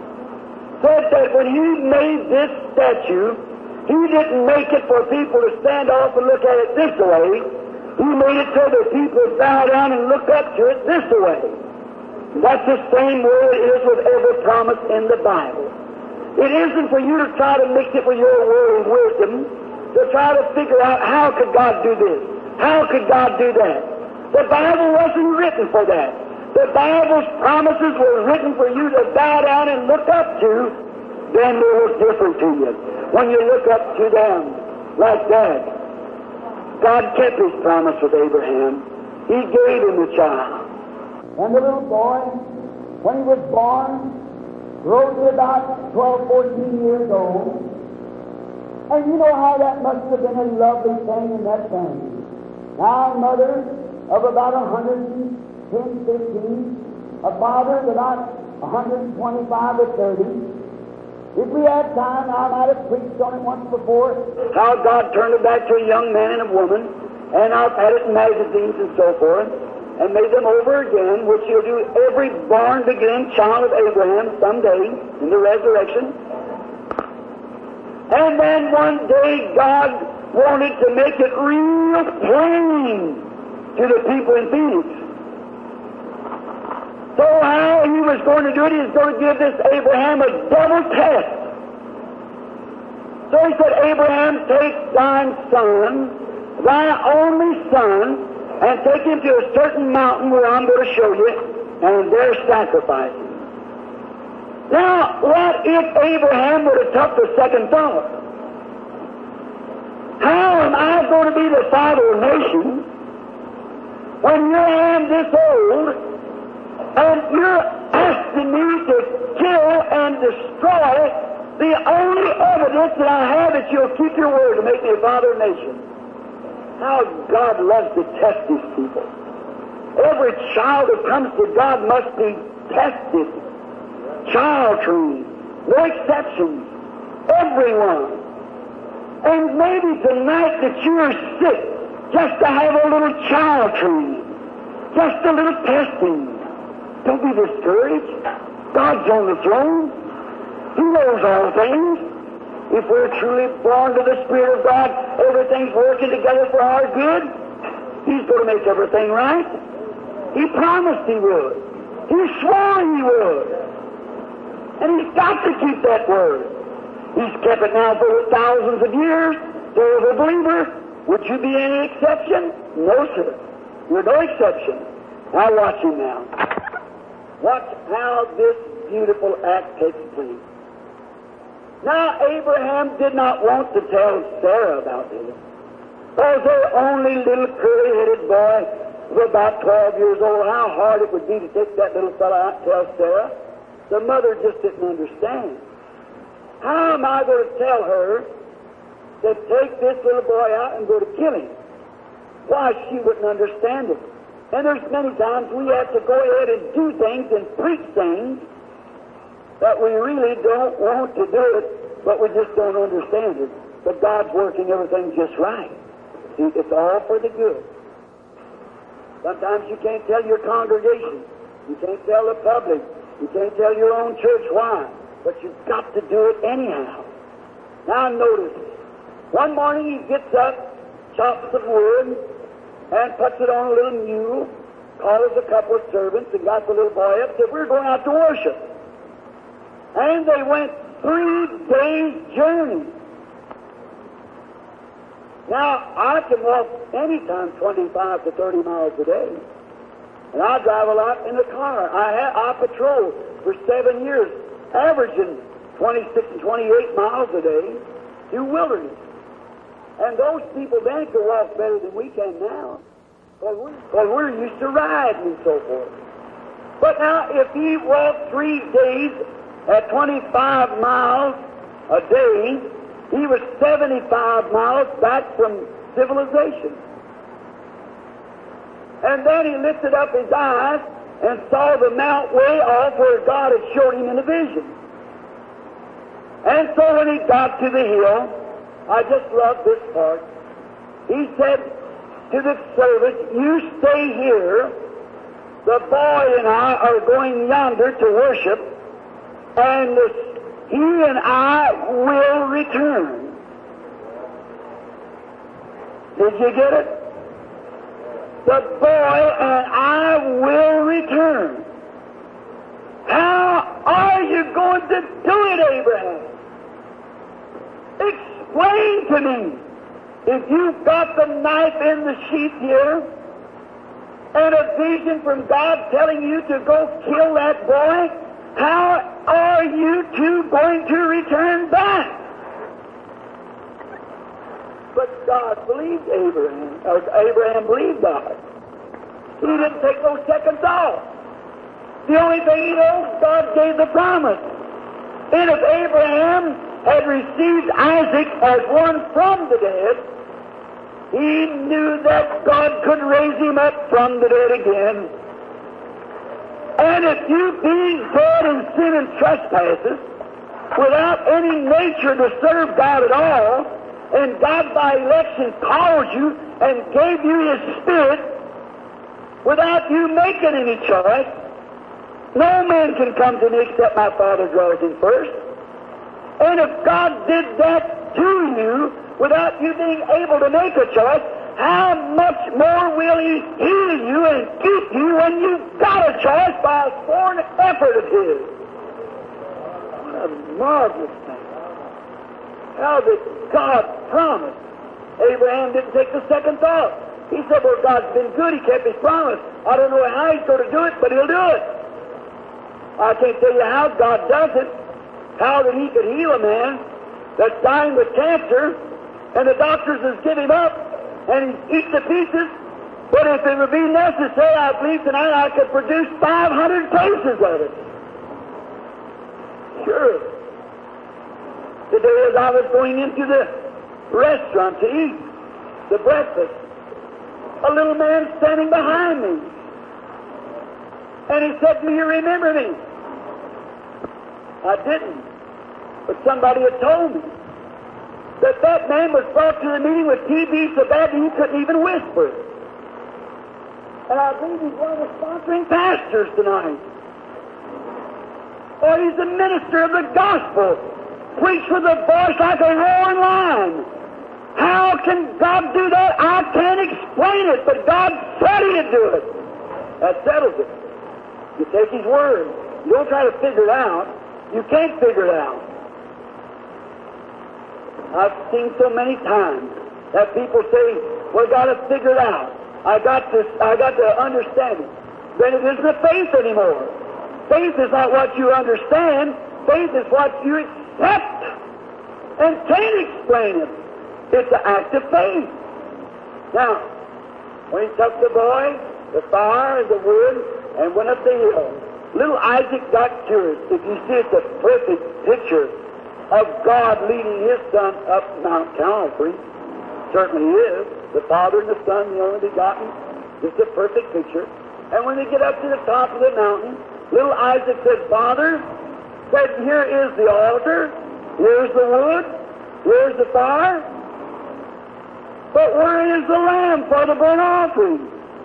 Said that when he made this statue, he didn't make it for people to stand off and look at it this way. He made it so that people would bow down and look up to it this way. That's the same way it is with every promise in the Bible. It isn't for you to try to mix it with your worldly wisdom, to try to figure out how could God do this? How could God do that? The Bible wasn't written for that. the Bible's promises were written for you to bow down and look up to, then they were different to you. When you look up to them like that, God kept His promise with Abraham. He gave him the child. And the little boy, when he was born, grew to about 12, 14 years old. And you know how that must have been a lovely thing in that family. Now, a mother of about 110, 15, a father of about 125 or 30. If we had time, I might have preached on it once before, how God turned it back to a young man and a woman, and I've had it in magazines and so forth, and made them over again, which He'll do every born-again child of Abraham someday in the resurrection. And then one day God wanted to make it real plain to the people in Phoenix. So how He was going to do it, He was going to give this Abraham a double test. So He said, Abraham, take thine son, thy only son, and take him to a certain mountain where I'm going to show you, and there sacrifice him. Now, what if Abraham would have took the second thought? How am I going to be the father of nations when you am this old, and you're asking me to kill and destroy the only evidence that I have that you'll keep your word to make me a father of nations? How God loves to test His people. Every child that comes to God must be tested. Child trained. No exceptions. Everyone. And maybe tonight that you're sick, just to have a little child training. Just a little testing. Don't be discouraged. God's on the throne. He knows all things. If we're truly born to the Spirit of God, everything's working together for our good. He's going to make everything right. He promised He would. He swore He would. And He's got to keep that word. He's kept it now for thousands of years. So as a believer, would you be any exception? No, sir. You're no exception. Now watch Him now. Watch how this beautiful act takes place. Now, Abraham did not want to tell Sarah about this, because their only little curly-headed boy was about 12 years old. How hard it would be to take that little fellow out and tell Sarah. The mother just didn't understand. How am I going to tell her to take this little boy out and go to kill him? Why, she wouldn't understand it. And there's many times we have to go ahead and do things and preach things that we really don't want to do it, but we just don't understand it. But God's working everything just right. See, it's all for the good. Sometimes you can't tell your congregation. You can't tell the public. You can't tell your own church why. But you've got to do it anyhow. Now notice, one morning he gets up, chops some wood, and puts it on a little mule, calls a couple of servants, and got the little boy up, said, we're going out to worship. And they went 3 days' journey. Now, I can walk anytime 25 to 30 miles a day. And I drive a lot in the car. I patrol for 7 years, averaging 26 and 28 miles a day through wilderness. And those people then can walk better than we can now, because we're used to riding and so forth. But now, if he walked 3 days at 25 miles a day, he was 75 miles back from civilization. And then he lifted up his eyes and saw the mount way off where God had showed him in a vision. And so when he got to the hill, I just love this part, he said to the servant, you stay here, the boy and I are going yonder to worship, and he and I will return. Did you get it? The boy and I will return. How are you going to do it, Abraham? Explain to me. If you've got the knife in the sheath here, and a vision from God telling you to go kill that boy, how are you two going to return back? But God believed Abraham, or Abraham believed God. He didn't take no second thought. The only thing he knows, God gave the promise. And if Abraham had received Isaac as one from the dead, he knew that God could raise him up from the dead again. And if you being dead in sin and trespasses, without any nature to serve God at all, and God by election called you and gave you His Spirit, without you making any choice, no man can come to me except my Father draws him first. And if God did that to you, without you being able to make a choice, how much more will He heal you and keep you when you've got a choice by a sworn effort of His? What a marvelous thing. How did God promise? Abraham didn't take the second thought. He said, well, God's been good. He kept His promise. I don't know how He's going to do it, but He'll do it. I can't tell you how God does it. How that He could heal a man that's dying with cancer, and the doctors has given him up, and he eats the pieces. But if it would be necessary, I believe tonight I could produce 500 cases of it. Sure. Today as I was going into the restaurant to eat the breakfast, a little man standing behind me, and he said, do you remember me? I didn't, but somebody had told me that man was brought to the meeting with TB so bad that he couldn't even whisper. And I believe he's one of the sponsoring pastors tonight. Or he's a minister of the gospel, preached with a voice like a roaring lion. How can God do that? I can't explain it, but God said He'd do it. That settles it. You take His word. You don't try to figure it out. You can't figure it out. I've seen so many times that people say, well, I got to figure it out. I got to understand it. Then it isn't a faith anymore. Faith is not what you understand. Faith is what you accept and can't explain it. It's an act of faith. Now, when He took the boy, the fire and the wood, and went up the hill, little Isaac got curious. If you see, it's a perfect picture of God leading His Son up Mount Calvary. Certainly is. The Father and the Son, the only begotten. It's a perfect picture. And when they get up to the top of the mountain, little Isaac said, Father, said, here is the altar, here's the wood, here's the fire, but where is the lamb for the burnt offering?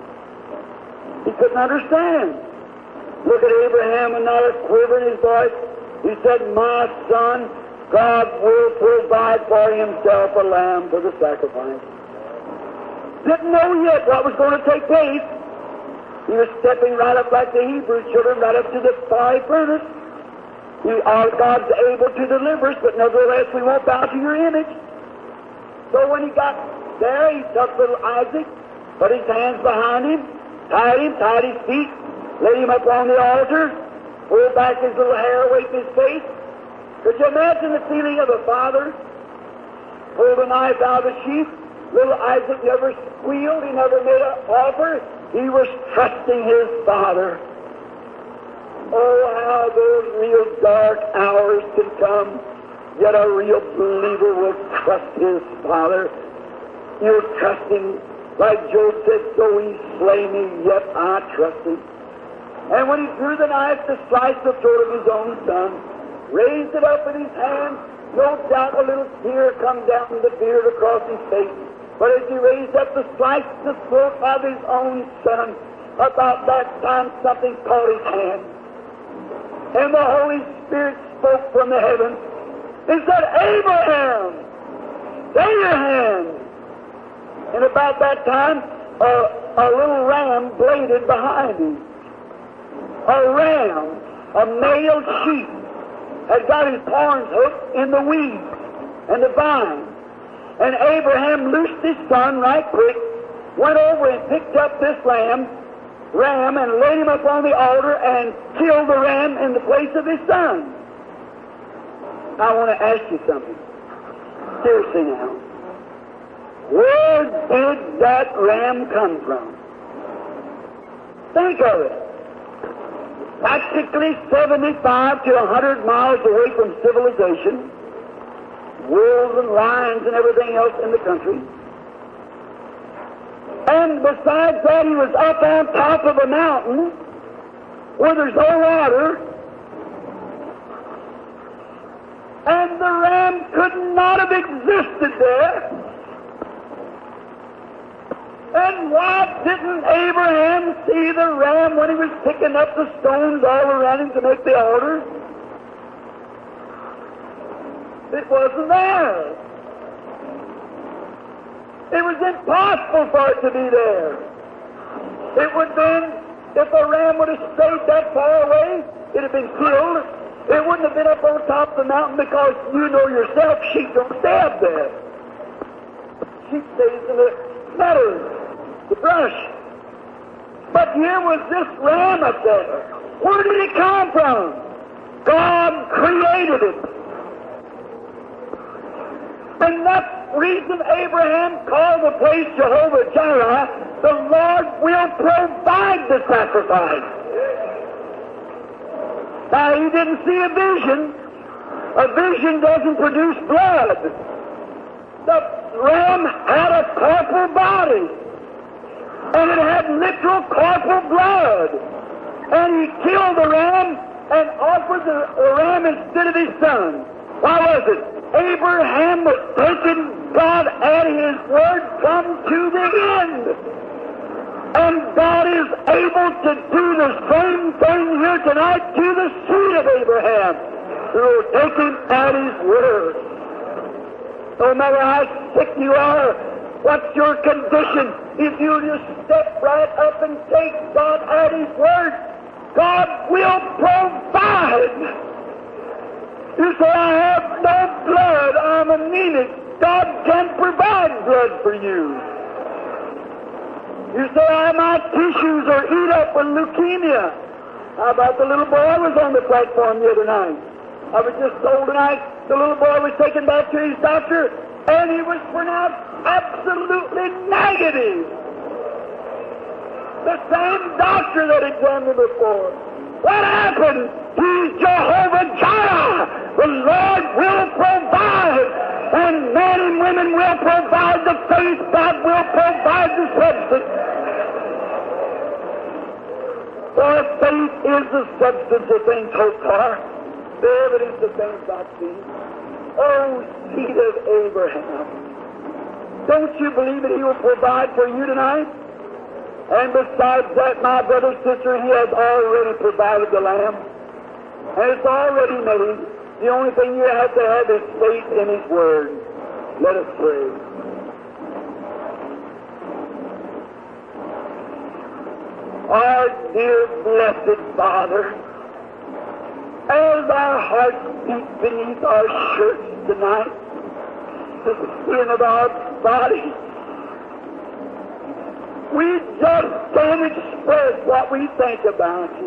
He couldn't understand. Look at Abraham, and not a quiver in his voice. He said, my son, God will provide for Himself a lamb for the sacrifice. Didn't know yet what was going to take place. He was stepping right up like the Hebrew children, right up to the fiery furnace. God's able to deliver us, but nevertheless we won't bow to your image. So when he got there, he took little Isaac, put his hands behind him, tied his feet, laid him up on the altar, pulled back his little hair away from his face. Could you imagine the feeling of a father? Pulled a knife out of the sheath. Little Isaac never squealed. He never made an offer. He was trusting his father. Oh, how those real dark hours can come. Yet a real believer will trust his father. You'll trust him. Like Job said, though he slay me, yet I trust him. And when he drew the knife to slice the throat of his own son, raised it up in his hand, no doubt a little tear come down the beard across his face. But as he raised up to slice the throat of his own son, about that time something caught his hand. And the Holy Spirit spoke from the heavens and said, Abraham, stay your hand. And about that time, a little ram bladed behind him. A ram, a male sheep, had got his horns hooked in the weeds and the vine. And Abraham loosed his son right quick, went over and picked up this lamb, ram and laid him up on the altar and killed the ram in the place of his son. I want to ask you something. Seriously now. Where did that ram come from? Think of it. Practically 75 to 100 miles away from civilization, wolves and lions and everything else in the country. And besides that, he was up on top of a mountain where there's no water, and the ram could not have existed there. And why didn't Abraham see the ram when he was picking up the stones all around him to make the altar? It wasn't there. It was impossible for it to be there. It would have been, if a ram would have stayed that far away, it would have been killed. It wouldn't have been up on top of the mountain, because you know yourself, sheep don't stay up there. Sheep stays in the meadows, the brush. But here was this ram up there. Where did it come from? God created it. And that's the reason Abraham called the place Jehovah-Jireh. The Lord will provide the sacrifice. Now, he didn't see a vision. A vision doesn't produce blood. The ram had a corporal body, and it had literal corporal blood. And he killed the ram and offered the ram instead of his son. Why was it? Abraham was taking God at his word come to the end. And God is able to do the same thing here tonight to the seed of Abraham, who will take him at his word. No matter how sick you are, what's your condition, if you just step right up and take God at his word, God will provide. You say, I have no blood, I'm anemic. God can provide blood for you. You say, my tissues are eat up with leukemia. How about the little boy was on the platform the other night? I was just told tonight the little boy was taken back to his doctor, and he was pronounced absolutely negative. The same doctor that had done it before. What happened? He's Jehovah-Jireh. The Lord will provide. And men and women will provide the faith. God will provide the substance. For faith is the substance of things hoped for, the evidence of things not seen. Oh, seed of Abraham. Don't you believe that he will provide for you tonight? And besides that, my brother, sister, he has already provided the lamb. And it's already made. The only thing you have to have is faith in his word. Let us pray. Our dear blessed Father, as our hearts beat beneath our shirts tonight, the skin of our body, we just can't express what we think about you.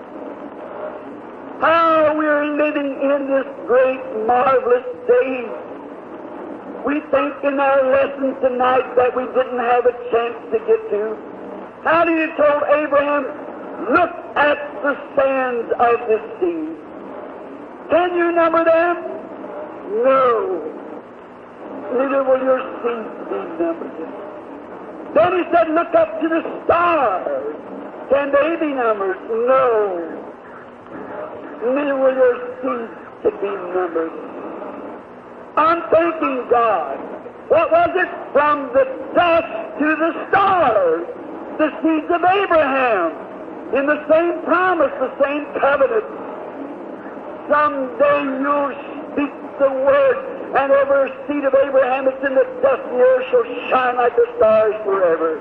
How we're living in this great, marvelous day. We think in our lesson tonight that we didn't have a chance to get to. How do you tell Abraham, look at the sands of the sea? Can you number them? No. Neither will your seed be numbered. Then he said, look up to the stars. Can they be numbered? No. Neither will your seed to be numbered. I'm thanking God. What was it? From the dust to the stars. The seeds of Abraham. In the same promise, the same covenant. Someday you'll speak the word, and every seed of Abraham that's in the dust of the earth shall shine like the stars forever.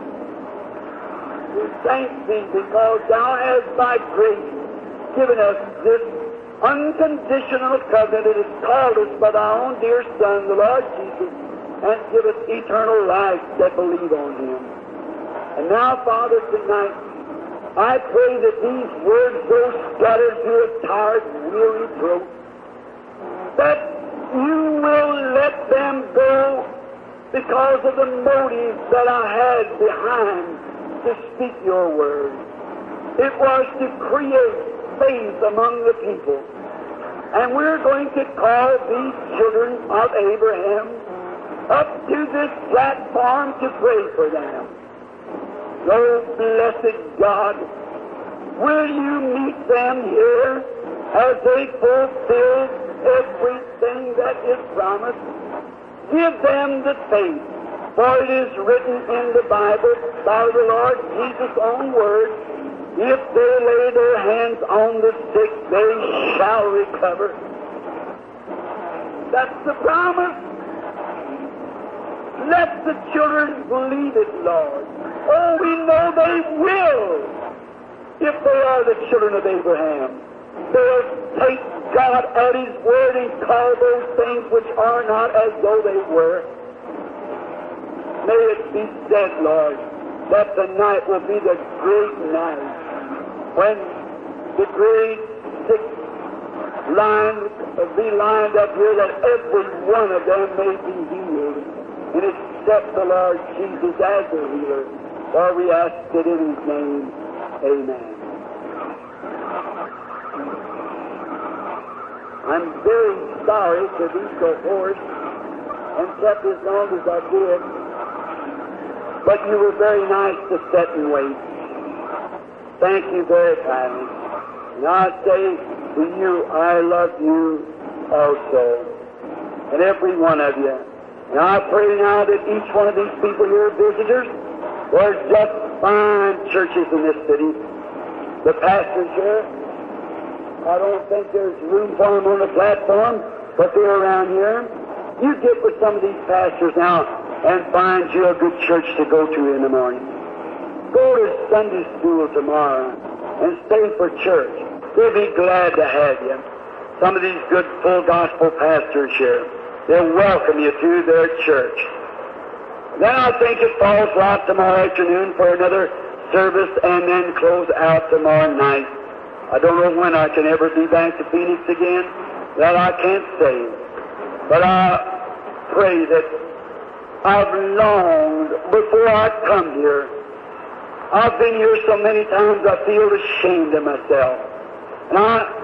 We thank thee because thou hast by grace given us this unconditional covenant that has called us by thy own dear Son, the Lord Jesus, and give us eternal life that believe on him. And now, Father, tonight, I pray that these words go scattered to a tired, weary throat, that you will let them go because of the motive that I had behind to speak your word. It was to create faith among the people. And we're going to call these children of Abraham up to this platform to pray for them. Oh, blessed God, will you meet them here as they fulfill everything that is promised? Give them the faith, for it is written in the Bible by the Lord Jesus' own word, if they lay their hands on the sick, they shall recover. That's the promise. Let the children believe it, Lord. Oh, we know they will. If they are the children of Abraham, they'll take God at His word and call those things which are not as though they were. May it be said, Lord, that the night will be the great night when the great sick line will be lined up here, that every one of them may be healed and accept the Lord Jesus as their healer. For we ask it in His name. Amen. I'm very sorry to be so hoarse and kept as long as I did, but you were very nice to sit and wait. Thank you very kindly. And I say to you, I love you also, and every one of you. And I pray now that each one of these people here, visitors, there's just fine churches in this city. The pastors here, I don't think there's room for them on the platform, but they're around here. You get with some of these pastors now and find you a good church to go to in the morning. Go to Sunday school tomorrow and stay for church. They'll be glad to have you. Some of these good full gospel pastors here, they'll welcome you to their church. Then I think it falls right tomorrow afternoon for another service and then close out tomorrow night. I don't know when I can ever be back to Phoenix again. That I can't say. But I pray that I've longed before I come here. I've been here so many times I feel ashamed of myself. And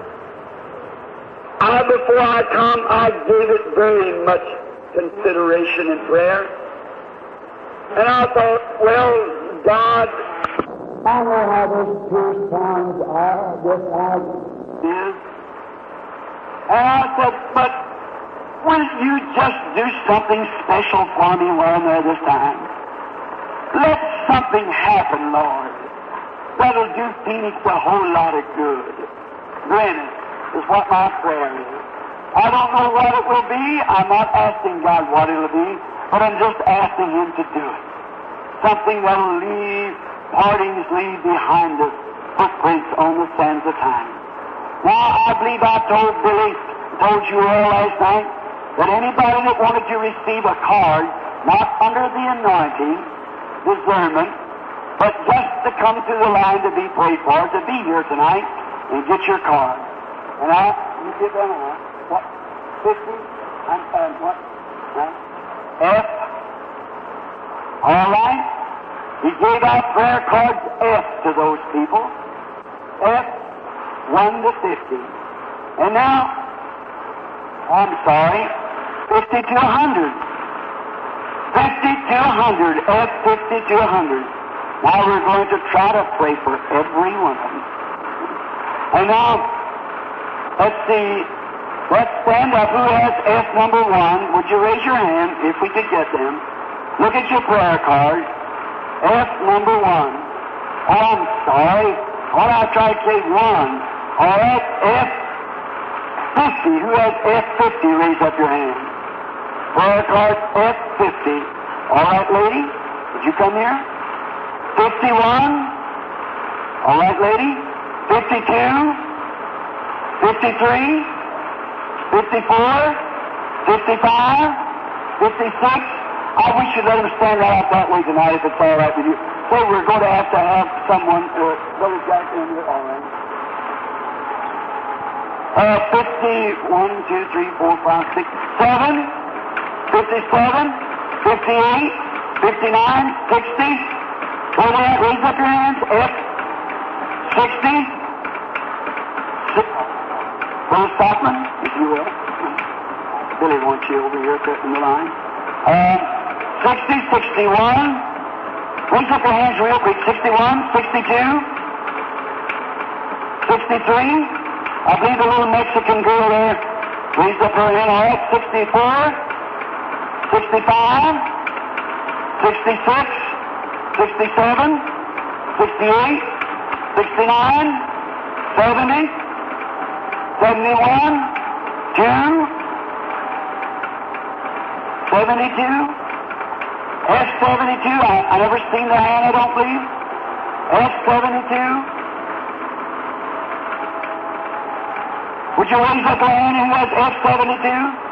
I before I come, I gave it very much consideration and prayer. And I thought, well, God, I know how those tear sounds are, just as is. And I said, but will you just do something special for me while I'm there this time? Let something happen, Lord, that'll do Phoenix a whole lot of good. Granted, is what my prayer is. I don't know what it will be. I'm not asking God what it'll be, but I'm just asking Him to do it. Something that'll leave partings leave behind us footprints on the sands of time. Now, I believe I told you all last night, that anybody that wanted to receive a card, not under the anointing, discernment, but just to come to the line to be prayed for, to be here tonight and get your card. And you give them what? 50? And what? F? All right? He gave out prayer cards F to those people. F, 1 to 50. And now, I'm sorry, 50 to 100. 50 to 100, F 50 to 100. Now we're going to try to pray for every one of them. And now, let's see, let's stand up. Who has F number 1? Would you raise your hand if we could get them? Look at your prayer card. F number 1. Oh, I'm sorry. Well, I tried to say 1. All right, F 50. Who has F 50? Raise up your hand. Prayer card F 50. All right, lady, would you come here? 51. All right, lady. 52. 53. 54. 55. 56. I wish you'd let them stand right out that way tonight if it's all right with you. say we're going to have someone, Brother Jack in here, all right. 50, 1, 2, 3, 4, 5, 6, 7, 57, 58, 59, 60. Go there, raise up your hands. F, 60. Brother Stockman, if you will. Billy wants you over here in the line. 60, 61. Raise up your hands real quick. 61, 62, 63. I believe the little Mexican girl there raised up her hand. All right, 64, 65, 66, 67, 68, 69, 70, 71, 2, 72, F72. I never seen the hand, I don't believe. F72. Would you raise up a hand who has F72?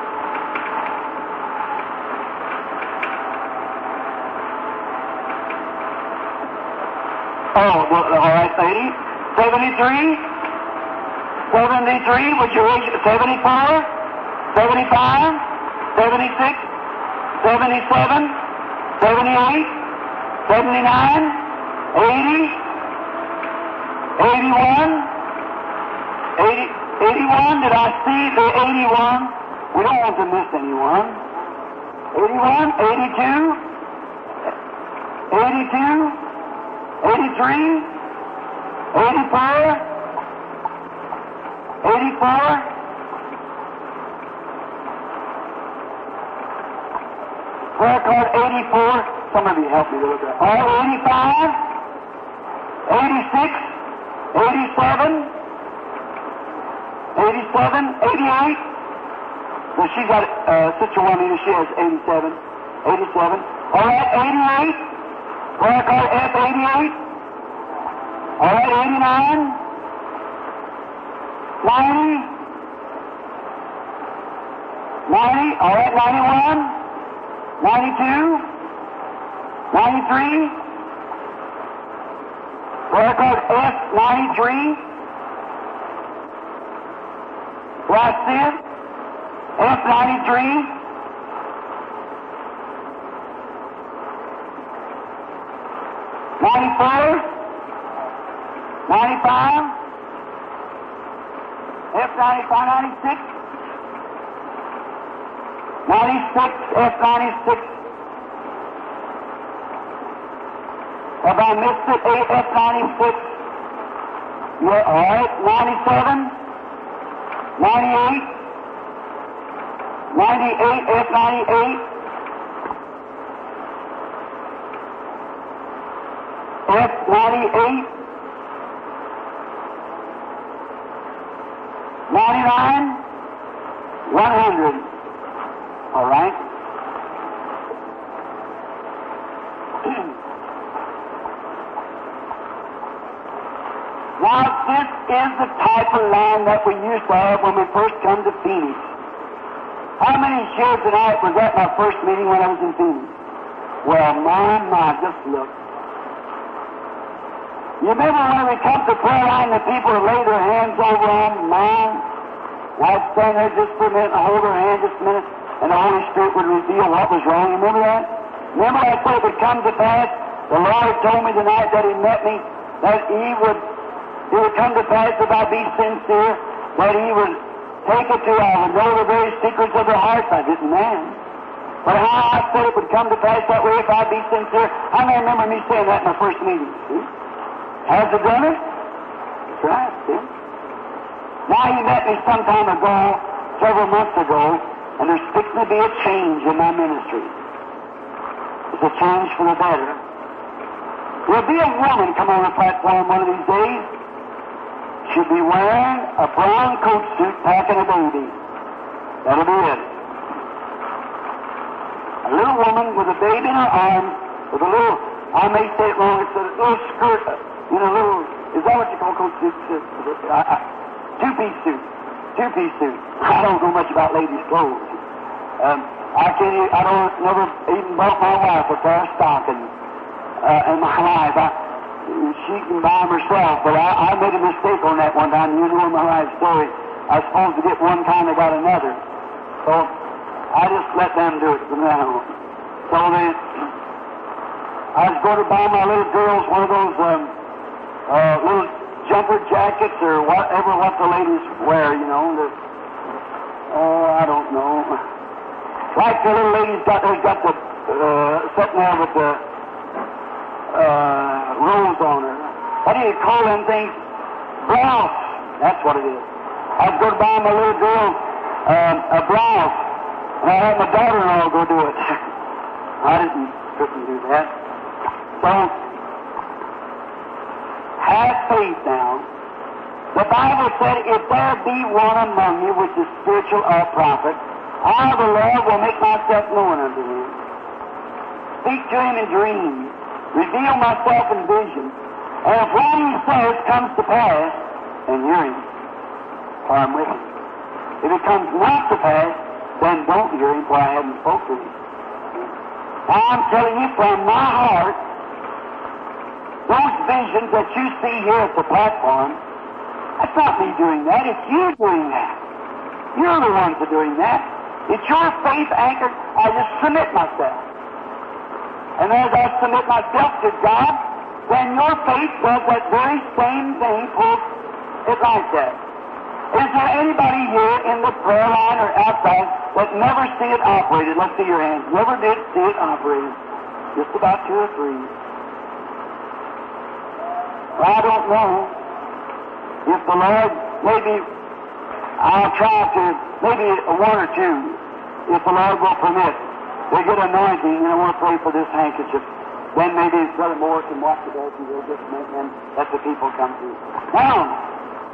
Oh, well, all right, lady. 73? 73, would you raise 74? 75? 76? 77? 78? 79? 80? 81? 81? Did I see the 81? We don't want to miss anyone. 81? 82? 82? 83? 84? 84? Prayer card 84. Some of you help me to look at it. All 85? 86? 87? 87? 88? Well, she's got Sister Juanita, she has 87. 87. All right, 88? Prayer card F88? All right, 89? 90? 90? All right, 91? 92? 93? Prayer card F93? Do I see it? F93? 94? 95? F95, 96? 96, F96. Have I missed it? F96. Yeah, all right. 97, 98, 98, F98. F98. 99, 100. All right. Now, this is the type of land that we used to have when we first come to Phoenix. How many here tonight was at my first meeting when I was in Phoenix? Well, my, just look. You remember when we come to prayer line, the people would lay their hands over on mine? I'd stand there just for a minute and hold their hand just a minute, and the Holy Spirit would reveal what was wrong. You remember that? Remember I said it would come to pass? The Lord told me tonight that He met me, that it would come to pass if I be sincere, that He would take it to, I would know the very secrets of their hearts. I didn't, man. But how I said it would come to pass that way if I be sincere, I may remember me saying that in my first meeting. See? Has it done it? That's right, see? Now He met me some time ago, several months ago, and there's fixing to be a change in my ministry. It's a change for the better. There'll be a woman come on the platform one of these days. She'll be wearing a brown coat suit, packing a baby. That'll be it. A little woman with a baby in her arms, with a little, I may say it wrong, it's a little skirt, little, is that what you call coat suits? Two-piece suit. Two-piece suit. I don't know much about ladies' clothes. I don't never even bought my wife a pair of stockings. in my life. She can buy them herself, but I made a mistake on that one time. You know my life story. I was supposed to get one kind, I got another. So I just let them do it from now on. So then, I was going to buy my little girls one of those little jumper jackets or whatever what the ladies wear, you know. I don't know. Like the little ladies got the sitting there with the rose on her. What do you call them things? Blouse. That's what it is. I was going to buy my little girl a blouse, and I had my daughter-in-law go do it. I couldn't do that. So, have faith now. The Bible said, if there be one among you which is spiritual or prophet, I, the Lord, will make myself known unto him. Speak to him in dreams. Reveal myself in vision. And if what he says comes to pass, then hear him. For I'm with him. If it comes not to pass, then don't hear him, for I haven't spoken to him. Now I'm telling you from my heart, those visions that you see here at the platform, that's not me doing that, it's you doing that. You're the ones that are doing that. It's your faith anchored. I just submit myself. And as I submit myself to God, then your faith does that very same thing, pulls it like that. Is there anybody here in the prayer line or outside that never see it operated? Let's see your hands. Never did see it operated. Just about 2 or 3. Well, I don't know if the Lord, maybe I'll try to, maybe 1 or 2, if the Lord will permit. They get anointing, and I want to pray for this handkerchief. Then maybe Brother Moore can watch it as he will just make them, let the people come through. Now,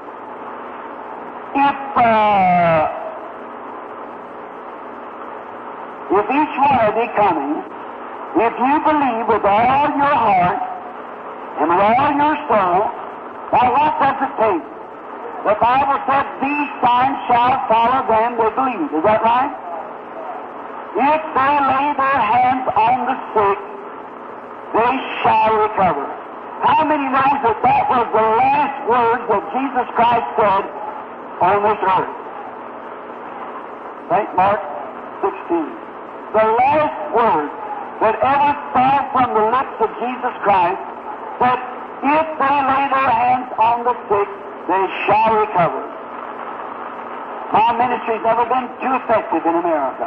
if each one of you coming, if you believe with all your heart and with all your soul, now what does it take? The Bible said, these signs shall follow them that believe. Is that right? If they lay their hands on the sick, they shall recover. How many knows that that was the last words that Jesus Christ said on this earth? St. Mark 16. The last word that ever fell from the lips of Jesus Christ, that if they lay their hands on the sick, they shall recover. My ministry's never been too effective in America.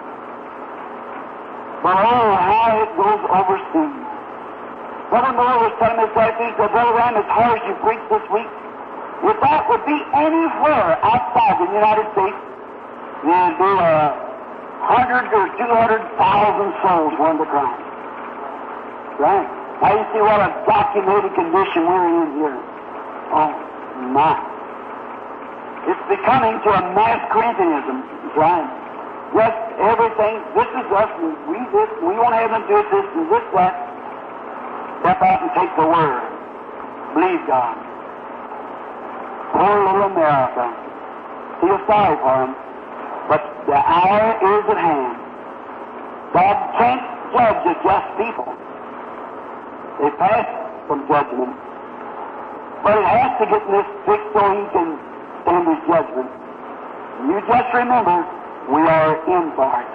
But oh, how it goes overseas. Brother Moore was telling me this last week, Brother Ram, as hard as you preached this week, if that would be anywhere outside the United States, there'd be 100 or 200,000 souls won to Christ. Right? Now you see what a documented condition we're in here. Oh, my. It's becoming to a mass Corinthianism. That's right. Just everything, this is us, and we won't have them do this and this, that. Step out and take the Word. Believe God. Poor little America. Feel sorry for them. But the hour is at hand. God can't judge the just people. They pass from judgment. But it has to get in this fixed so he can stand his judgment. And you just remember, we are in for it.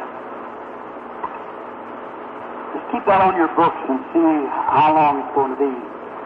Just keep that on your books and see how long it's going to be.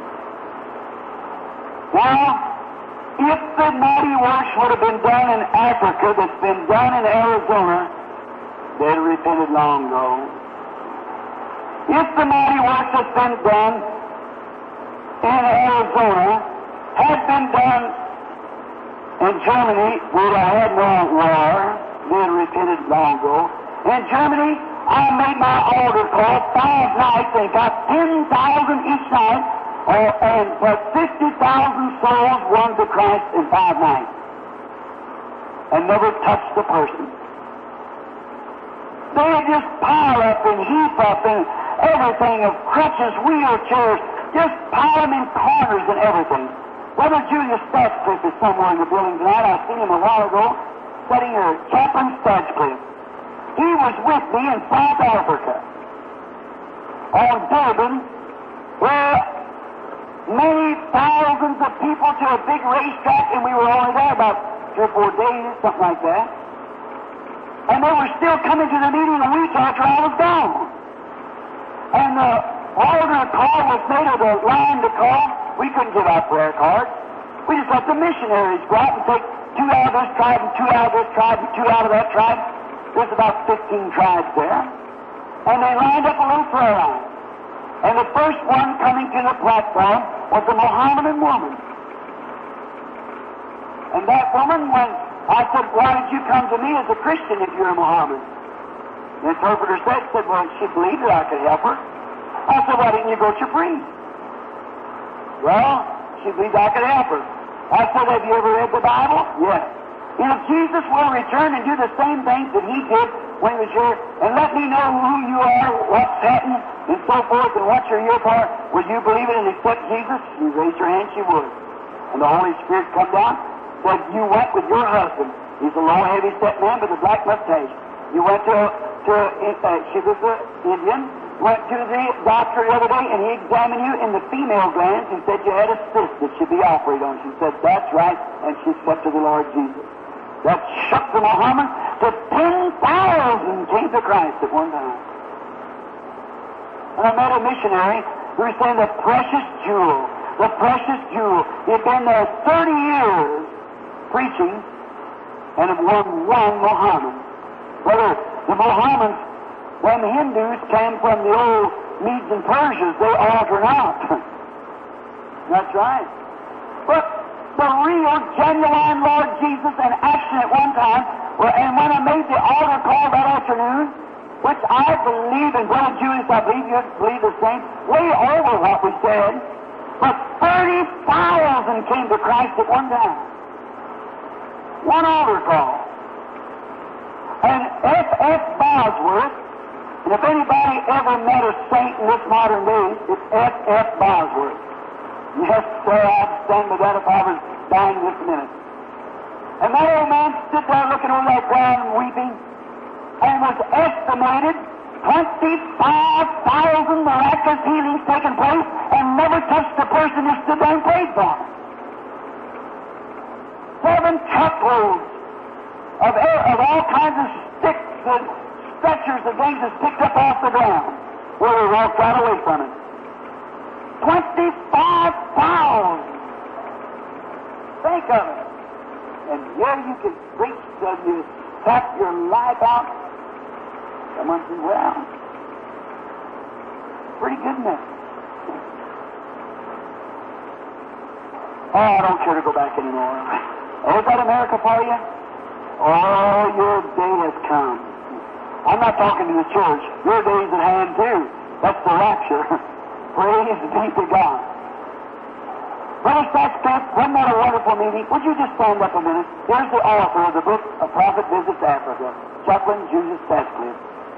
Now, if the mighty works would have been done in Africa that's been done in Arizona, they'd have repented long ago. If the mighty works that's been done in Arizona had been done in Germany, we'd have had no war. They'd have repented long ago. In Germany, I made my altar call 5 nights and got 10,000 each night, and but 50,000 souls won to Christ in 5 nights, and never touched a person. They just pile up and heap up and everything of crutches, wheelchairs, just pile them in corners and everything. Brother Julius Stutchcliffe is somewhere in the building tonight. I seen him a while ago, studying here, Chaplain Stutchcliffe. He was with me in South Africa on Durban people to a big racetrack, and we were only there about 3 or 4 days, something like that. And they were still coming to the meeting a week after I was gone. And the order call was made, or the line to call. We couldn't give out prayer cards. We just let the missionaries go out and take 2 out of this tribe, and 2 out of this tribe, and 2 out of that tribe. There's about 15 tribes there. And they lined up a little prayer line. And the first one coming to the platform was a Mohammedan woman. And that woman, when I said, why did you come to me as a Christian if you're a Mohammedan? The interpreter said, well, she believed that I could help her. I said, why didn't you go to your priest? Well, she believed I could help her. I said, have you ever read the Bible? Yes. You know, Jesus will return and do the same things that He did when He was here, and let me know who you are, what's happening, and so forth, and what you're here for. Will you believe it and accept Jesus? You raise your hand, she would. And the Holy Spirit come down, said, you went with your husband. He's a low, heavy-set man with a black mustache. You went she was an Indian, went to the doctor the other day, and he examined you in the female glands and said you had a cyst that should be operated on. She said, that's right, and she accepted the Lord Jesus. That shook the Muhammad to 10,000 came to Christ at one time. And I met a missionary who was saying the precious jewel. He had been there 30 years preaching and had won 1 Muhammad. Brother, the Mohammedans, when the Hindus came from the old Medes and Persians, they altered out. That's right. But the real, genuine Lord Jesus in action at one time, and when I made the altar call that afternoon, which I believe, and Brother Julius, I believe you believe the same, way over what we said, but 30,000 came to Christ at one time. One altar call. And F.F. Bosworth, and if anybody ever met a saint in this modern day, it's F.F. Bosworth. Yes, sir, I'd stand with that if I was dying this minute. And that old man stood there looking over that ground and weeping, and was estimated 25,000 miraculous healings taking place, and never touched the person who stood there and prayed for him. 7 truckloads of all kinds of sticks and stretchers and things that's picked up off the ground where they walked right away from it. 25,000. Think of it. And here you can preach till you tap your life out. Someone says, well, pretty good enough. Oh, I don't care to go back anymore. Oh, is that America for you? Oh, your day has come. I'm not talking to the church. Your day's at hand, too. That's the rapture. Praise be to God. Brother Saxcliffe, wasn't that a wonderful meeting? Would you just stand up a minute? Here's the author of the book, A Prophet Visits Africa, Chaplain Julius Saxcliffe.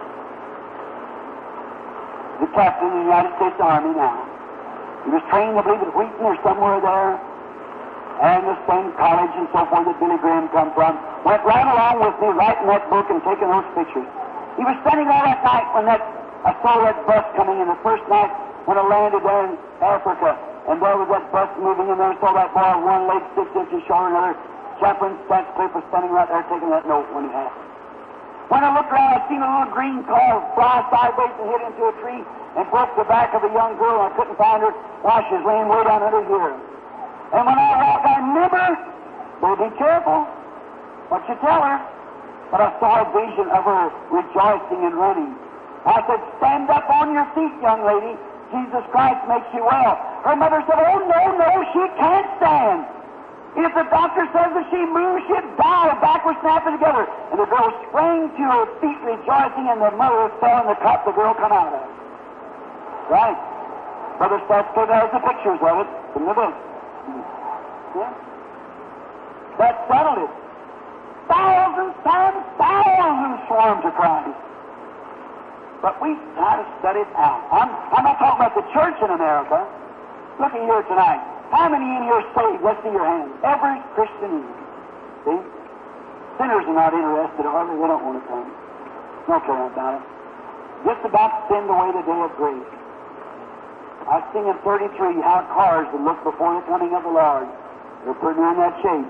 The captain of the United States Army now. He was trained, I believe, at Wheaton or somewhere there, and the same college and so forth that Billy Graham come from. Went right along with me writing that book and taking those pictures. He was standing there that night when I saw that bus coming in the first night when I landed there in Africa, and there was that bus moving in there, saw that boy, one leg 6 inches short, another. Chaplain Saxcliffe was standing right there taking that note when it happened. When I looked around, I seen a little green car fly sideways and hit into a tree and broke the back of a young girl, and I couldn't find her while she was laying way down under here. And when I walked, I remember, well, be careful what you tell her. But I saw a vision of her rejoicing and running. I said, stand up on your feet, young lady. Jesus Christ makes you well. Her mother said, oh, no, she can't stand. If the doctor says that she moves, she'd die. Her back was snapping together. And the girl sprang to her feet rejoicing, and the mother fell in the cup the girl come out of. Right. Brother Saxcliffe has the pictures of it from the book. Yeah. That settled it. Thousands times thousands swarmed to Christ. But we try to set it out. I'm not talking about the church in America. Look at here tonight. How many in here saved? Let's see your hands. Every Christian in here. See? Sinners are not interested, hardly. They don't want to come. Don't care about it. Just about to send away the day of grace. I sing in 33 how cars would look before the coming of the Lord. They're putting in that shape.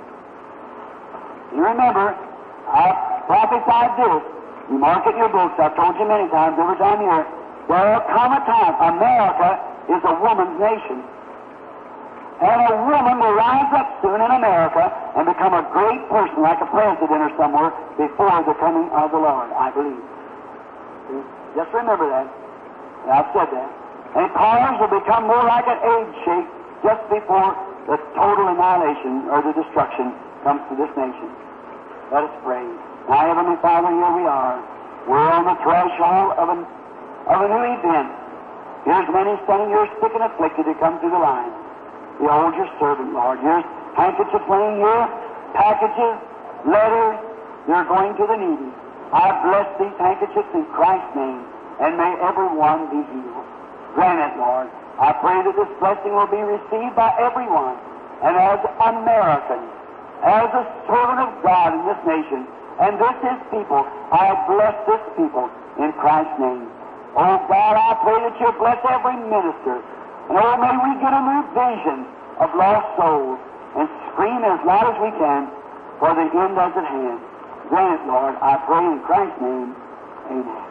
You remember, I prophesied this. You mark it in your books. I've told you many times, every time here. There will come a time. America is a woman's nation. And a woman will rise up soon in America and become a great person, like a president or somewhere, before the coming of the Lord, I believe. Just remember that. And I've said that. And cars will become more like an egg shape just before the total annihilation or the destruction comes to this nation. Let us pray. Now, Heavenly Father, here we are. We're on the threshold of a new event. Here's many standing here sick and afflicted to come through the line. Behold your servant, Lord. Here's handkerchiefs laying here, packages, letters. They're going to the needy. I bless these handkerchiefs in Christ's name, and may every one be healed. Grant it, Lord. I pray that this blessing will be received by everyone, and as Americans, as a servant of God in this nation, and this is people, I bless this people in Christ's name. Oh God, I pray that you'll bless every minister. And oh, may we get a new vision of lost souls and scream as loud as we can, for the end is at hand. Grant it, Lord, I pray in Christ's name. Amen.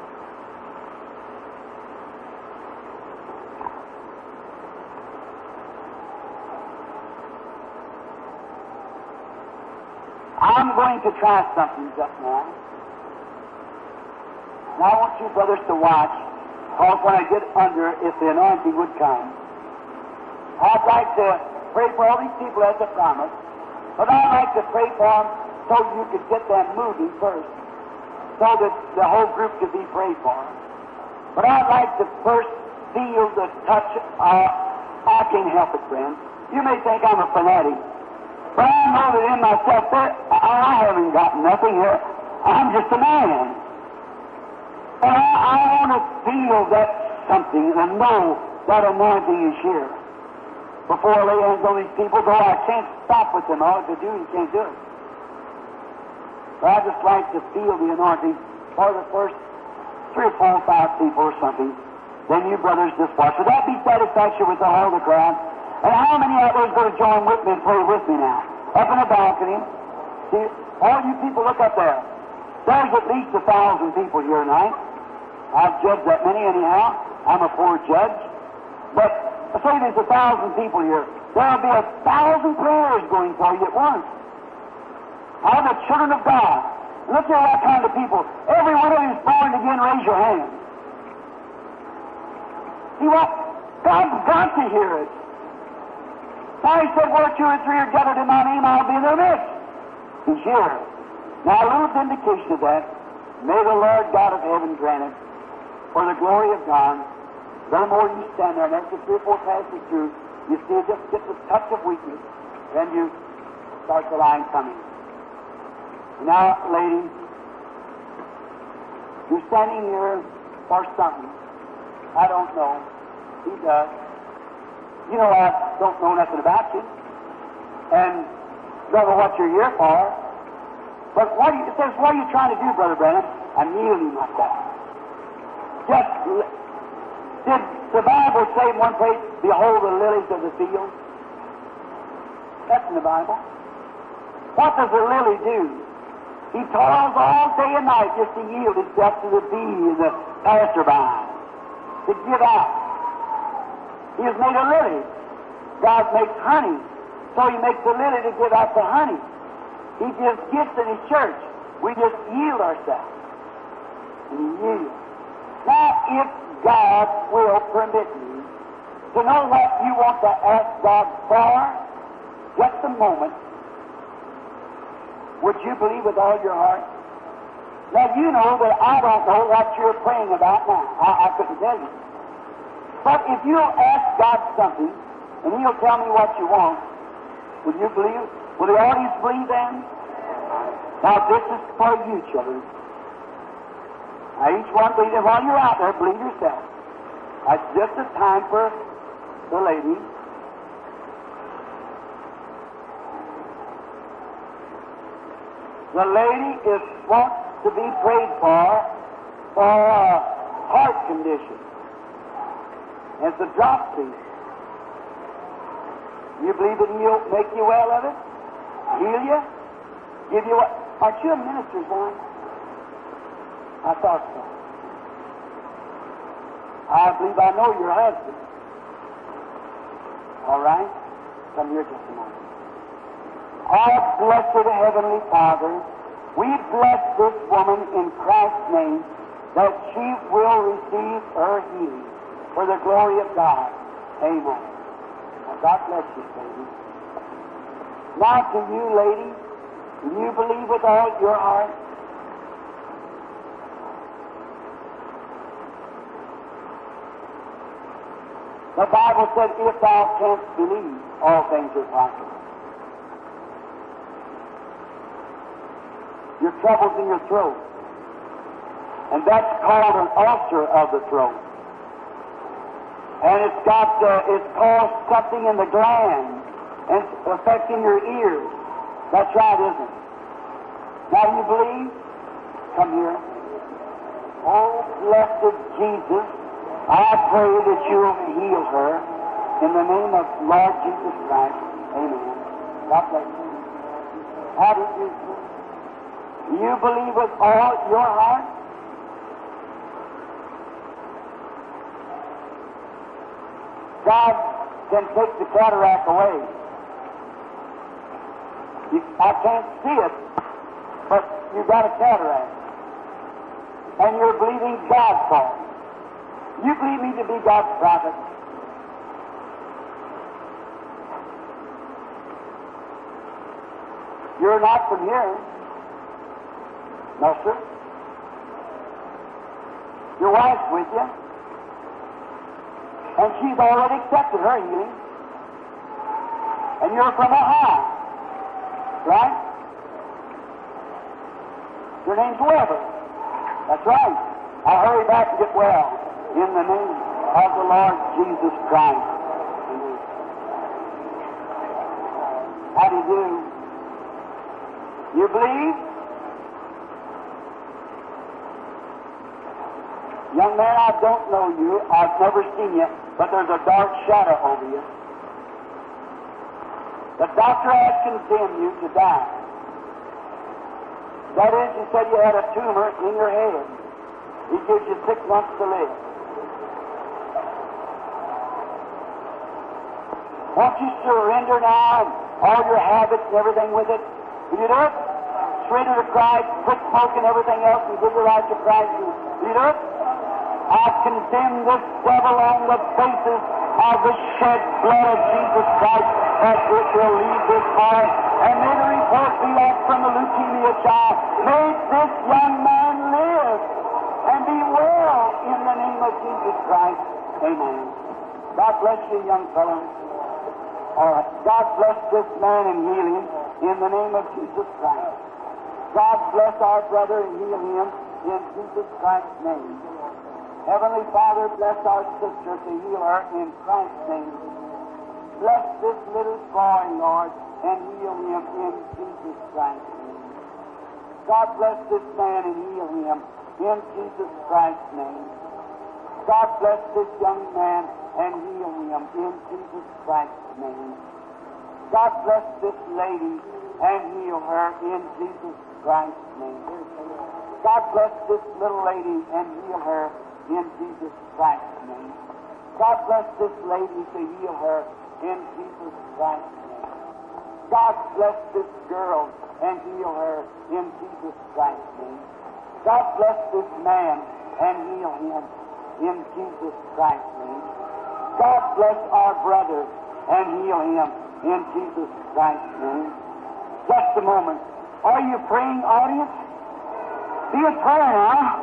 I'm going to try something just now. And I want you brothers to watch, because when I get under, if the anointing would come, I'd like to pray for all these people as I promised, but I'd like to pray for them so you could get them moving first, so that the whole group could be prayed for. But I'd like to first feel the touch. I can't help it, friends. You may think I'm a fanatic, but I know that in myself, I haven't got nothing here. I'm just a man. And I want to feel that something and know that anointing is here. Before I lay hands on these people, though I can't stop with them. All I could do, you can't do it. But I just like to feel the anointing for the first 3 or 4 or 5 people or something. Then you brothers just watch. Would that be satisfaction with the whole of the crowd? And how many out there is going to join with me and pray with me now? Up in the balcony. See, all you people look up there. There's at least 1,000 people here tonight. I've judged that many anyhow. I'm a poor judge. But say there's 1,000 people here. There'll be 1,000 prayers going for you at once. All the children of God. Look at that kind of people. Every one of you is born again. Raise your hand. See what? God's got to hear it. Now he said, where 2 or 3 are gathered in my name, I'll be in their midst. He's here. Now a little vindication of that. May the Lord God of heaven grant it for the glory of God. The more you stand there, and after 3 or 4 passes through, you see just get the touch of weakness. Then you start the line coming. Now, ladies, you're standing here for something. I don't know. He does. You know, I don't know nothing about you. And don't know what you're here for. But it says, what are you trying to do, Brother Branham? I'm kneeling like that. Did the Bible say in one place, behold the lilies of the field? That's in the Bible. What does a lily do? He toils all day and night just to yield himself to the bee and the passerby, to give out. He has made a lily. God makes honey, so he makes the lily to give out the honey. He gives gifts in his church. We just yield ourselves. And he yields. Now, if God will permit you to know what you want to ask God for, just a moment, would you believe with all your heart? Now, you know that I don't know what you're praying about now. I couldn't tell you. But if you'll ask God something, and he'll tell me what you want, will you believe? Will the audience believe then? Now, this is for you, children. Now, each one believe it. While you're out there, believe yourself. That's just a time for the lady. The lady wants to be prayed for a heart condition. And it's a dropsy. You believe that He'll make you well of it? Heal you? Give you what? Aren't you a minister's wife? I thought so. I believe I know your husband. All right? Come here just a moment. Our blessed Heavenly Father, we bless this woman in Christ's name that she will receive her healing for the glory of God. Amen. Now, God bless you, baby. Now to you, lady, do you believe with all your heart? The Bible said, if thou canst believe, all things are possible. Your trouble's in your throat. And that's called an ulcer of the throat. And it's caused something in the gland, and it's affecting your ears. That's right, isn't it? Now do you believe? Come here. Oh, blessed Jesus, I pray that you'll heal her in the name of Lord Jesus Christ. Amen. God bless you. How do you do? Do you believe with all your heart? God can take the cataract away. I can't see it, but you've got a cataract. And you're believing God for it. You believe me to be God's prophet. You're not from here. No, sir. Your wife's with you. And she's already accepted her healing. And you're from Ohio. Right? Your name's Weber. That's right. I'll hurry back and get well. In the name of the Lord Jesus Christ. Amen. How do you do? You believe? Young man, I don't know you. I've never seen you, but there's a dark shadow over you. The doctor has condemned you to die. That is, he said you had a tumor in your head. He gives you 6 months to live. Won't you surrender now and all your habits and everything with it? Will you do it? Surrender to Christ, quit smoking everything else, and give your life to Christ. Will you do it? I condemn this devil on the basis of the shed blood of Jesus Christ, that it will leave this boy. And may the report be like from the leukemia child. May this young man live and be well in the name of Jesus Christ. Amen. God bless you, young fellow. All right. God bless this man and heal him in the name of Jesus Christ. God bless our brother and heal him in Jesus Christ's name. Heavenly Father, bless our sister to heal her in Christ's name. Bless this little boy, Lord, and heal him in Jesus Christ's name. God bless this man and heal him in Jesus Christ's name. God bless this young man and heal him in Jesus Christ's name. God bless this lady and heal her in Jesus Christ's name. God bless this little lady and heal her in Jesus Christ's name. God bless this lady to heal her in Jesus Christ's name. God bless this girl and heal her in Jesus Christ's name. God bless this man and heal him in Jesus Christ's name. God bless our brother and heal him in Jesus Christ's name. Just a moment. Are you praying, audience? Be a prayer now.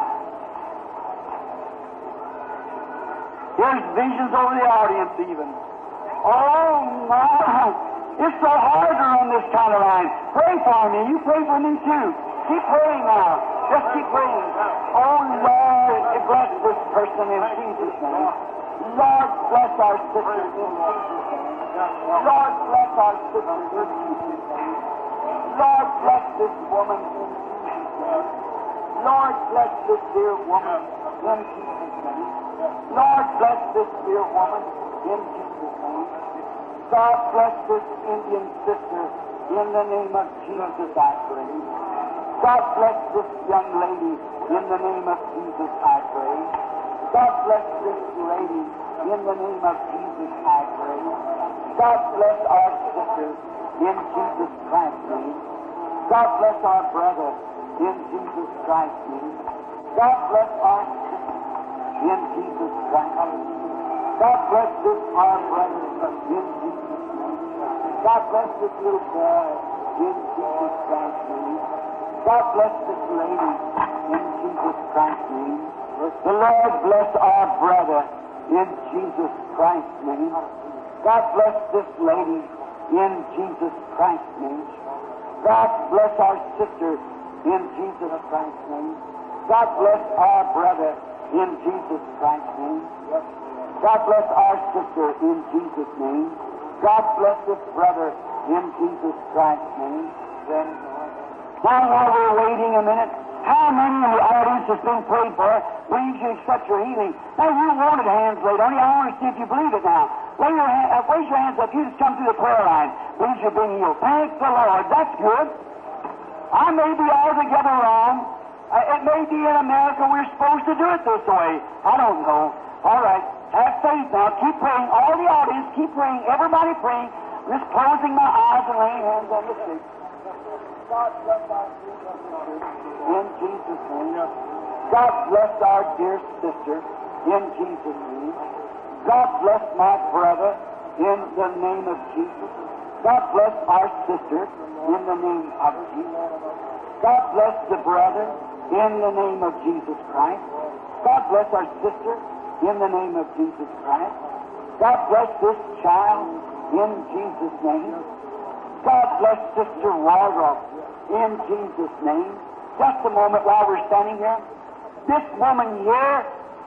There's visions over the audience even. Oh, my. It's so hard to run this kind of line. Pray for me. You pray for me too. Keep praying now. Just keep praying. Oh, Lord, bless this person in Jesus' name. Lord, bless our sister in Jesus' name. Lord, bless our sister in Jesus' name. Lord, bless this woman in Jesus' name. Lord, bless this dear woman in Jesus' name. Lord, bless bless this dear woman in Jesus' name. God bless this Indian sister in the name of Jesus, I pray. God bless this young lady in the name of Jesus, I pray. God bless this lady in the name of Jesus, I pray. God bless our sister in Jesus Christ's name. God bless our brother in Jesus Christ's name. God bless our sister in Jesus Christ's name. God bless this our brother in Jesus' name. God bless this little boy in Jesus Christ's name. God bless this lady in Jesus Christ's name. The Lord bless our brother in Jesus Christ's name. God bless this lady in Jesus Christ's name. God bless our sister in Jesus Christ's name. God bless our brother in Jesus Christ's name. God bless our sister in Jesus' name. God bless this brother in Jesus Christ's name. Now, while we're waiting a minute, how many in the audience has been prayed for believes you accept your healing? Now, you wanted hands laid on you. I want to see if you believe it now. Raise your hands up. You just come through the prayer line. Believes you've been healed. Thank the Lord. That's good. I may be altogether wrong. It may be in America we're supposed to do it this way. I don't know. All right. Have faith now. Keep praying. All the audience, keep praying. Everybody praying. I'm just closing my eyes and laying hands on the sick. God bless our dear sister in Jesus' name. God bless our dear sister in Jesus' name. God bless my brother in the name of Jesus. God bless our sister in the name of Jesus. God bless the brother in the name of Jesus Christ. God bless our sister in the name of Jesus Christ. God bless this child in Jesus' name. God bless Sister Waldrop in Jesus' name. Just a moment while we're standing here. This woman here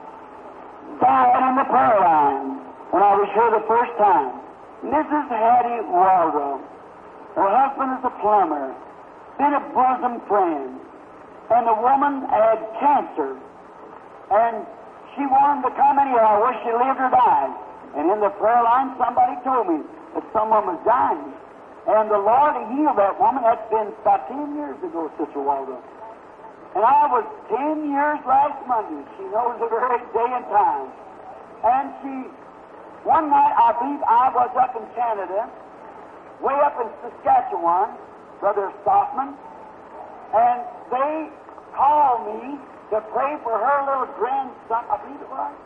died in the prayer line when I was here the first time. Mrs. Hattie Waldrop. Her husband is a plumber. Been a bosom friend. And the woman had cancer. And she wanted to come anyhow, whether she lived or died. And in the prayer line, somebody told me that someone was dying. And the Lord healed that woman. That's been about 10 years ago, Sister Waldrop. And I was 10 years last Monday. She knows the very day and time. And one night, I believe I was up in Canada, way up in Saskatchewan, Brother Stockman, and they called me to pray for her little grandson, I believe it was,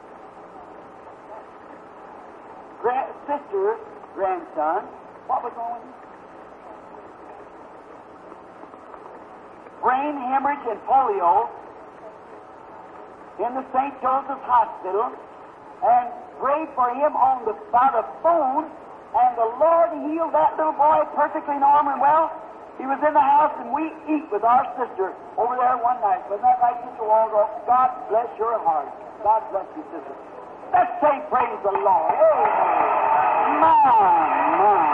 sister's grandson. What was going on? Brain hemorrhage and polio in the St. Joseph's Hospital, and prayed for him by the phone, and the Lord healed that little boy perfectly normal and well. He was in the house, and we eat with our sister over there one night. Wasn't that right, Sister Waldrop? God bless your heart. God bless you, sister. Let's say praise the Lord. Amen. My.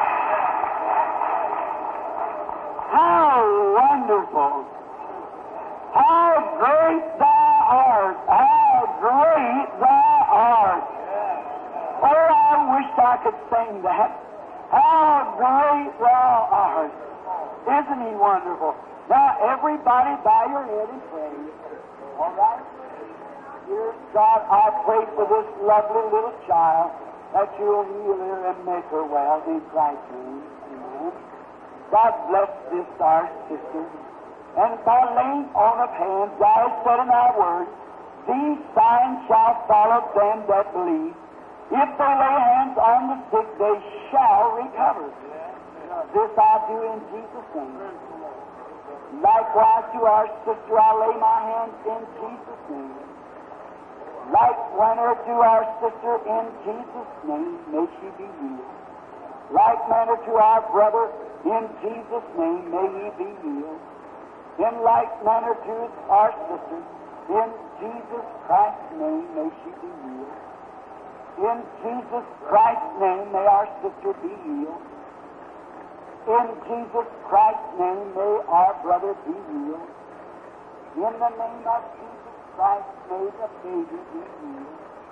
How wonderful. How great thou art. How great thou art. Oh, I wish I could sing that. How great thou art. Isn't he wonderful? Now, everybody bow your head and pray. All right? Dear God, I pray for this lovely little child that you'll heal her and make her well in Christ's name. Amen. God bless this our sister. And by laying on of hands, thou hast said in thy word, these signs shall follow them that believe. If they lay hands on the sick, they shall recover. This I do in Jesus' name. Likewise to our sister, I lay my hands in Jesus' name. Like manner to our sister in Jesus' name, may she be healed. Like manner to our brother in Jesus' name, may he be healed. In like manner to our sister, in Jesus Christ's name, may she be healed. In Jesus Christ's name, may our sister be healed. In Jesus Christ's name, may our brother be healed. In the name of Jesus Christ, may the baby be healed.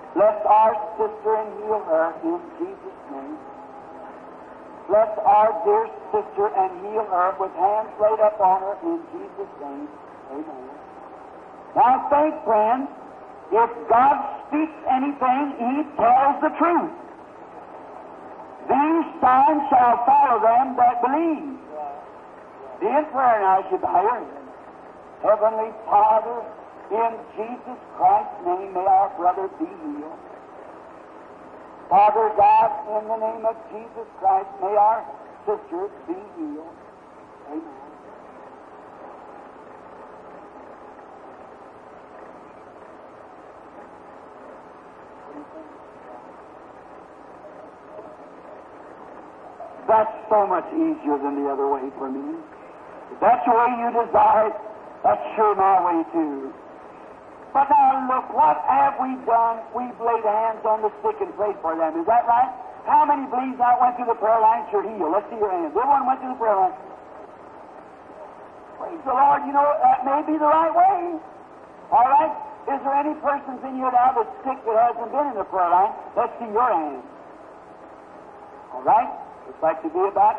Bless our sister and heal her in Jesus' name. Bless our dear sister and heal her with hands laid up on her in Jesus' name. Amen. Now think, friends, if God speaks anything, He tells the truth. These signs shall follow them that believe. Be in prayer now, as you bow your head. Heavenly Father, in Jesus Christ's name, may our brother be healed. Father God, in the name of Jesus Christ, may our sister be healed. Amen. That's so much easier than the other way for me. If that's the way you desire it, that's sure my way too. But now look, what have we done? We've laid hands on the sick and prayed for them. Is that right? How many believes that went through the prayer line? You're healed. Let's see your hands. Everyone went through the prayer line. Praise the Lord. You know, that may be the right way. All right? Is there any persons in here now that's sick that hasn't been in the prayer line? Let's see your hands. All right? Looks like to be about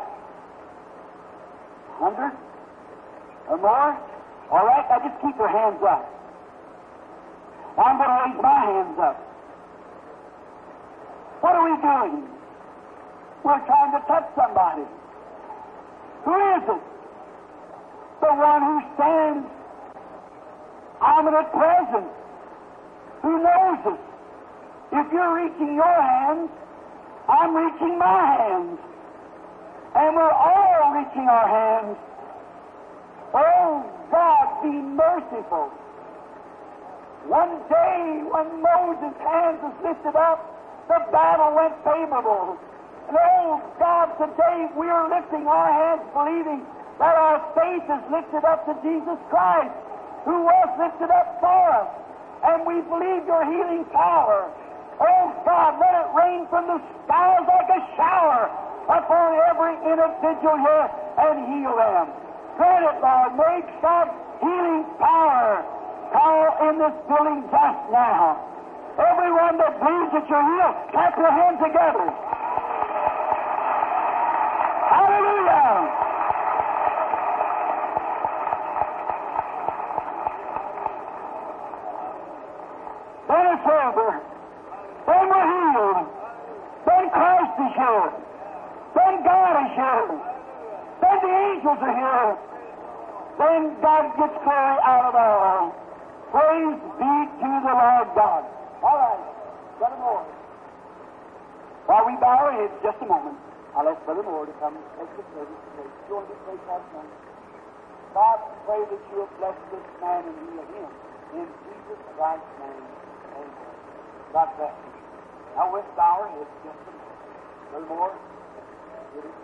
100 or more. All right? Now just keep your hands up. I'm going to raise my hands up. What are we doing? We're trying to touch somebody. Who is it? The one who stands omnipresent present, who knows us. If you're reaching your hands, I'm reaching my hands. And we're all reaching our hands. Oh, God, be merciful. One day when Moses' hands was lifted up, the battle went favorable. And oh God, today we are lifting our hands believing that our faith is lifted up to Jesus Christ, who was lifted up for us. And we believe your healing power. Oh God, let it rain from the skies like a shower upon every individual here and heal them. Grant it, Lord. Make some healing power in this building just now. Everyone that believes that you're healed, clap your hands together. Hallelujah! Then it's over. Then we're healed. Then Christ is here. Then God is here. Then the angels are here. Then God gets glory out of it all. Praise be to the Lord God. All right, Brother Moore. While we bow our heads just a moment, I'll ask Brother Moore to come and take the service today. Join the praise God tonight. God, pray that you will bless this man and heal him. In Jesus Christ's name, amen. God bless you. Now we'll bow our heads just a moment. Brother Moore.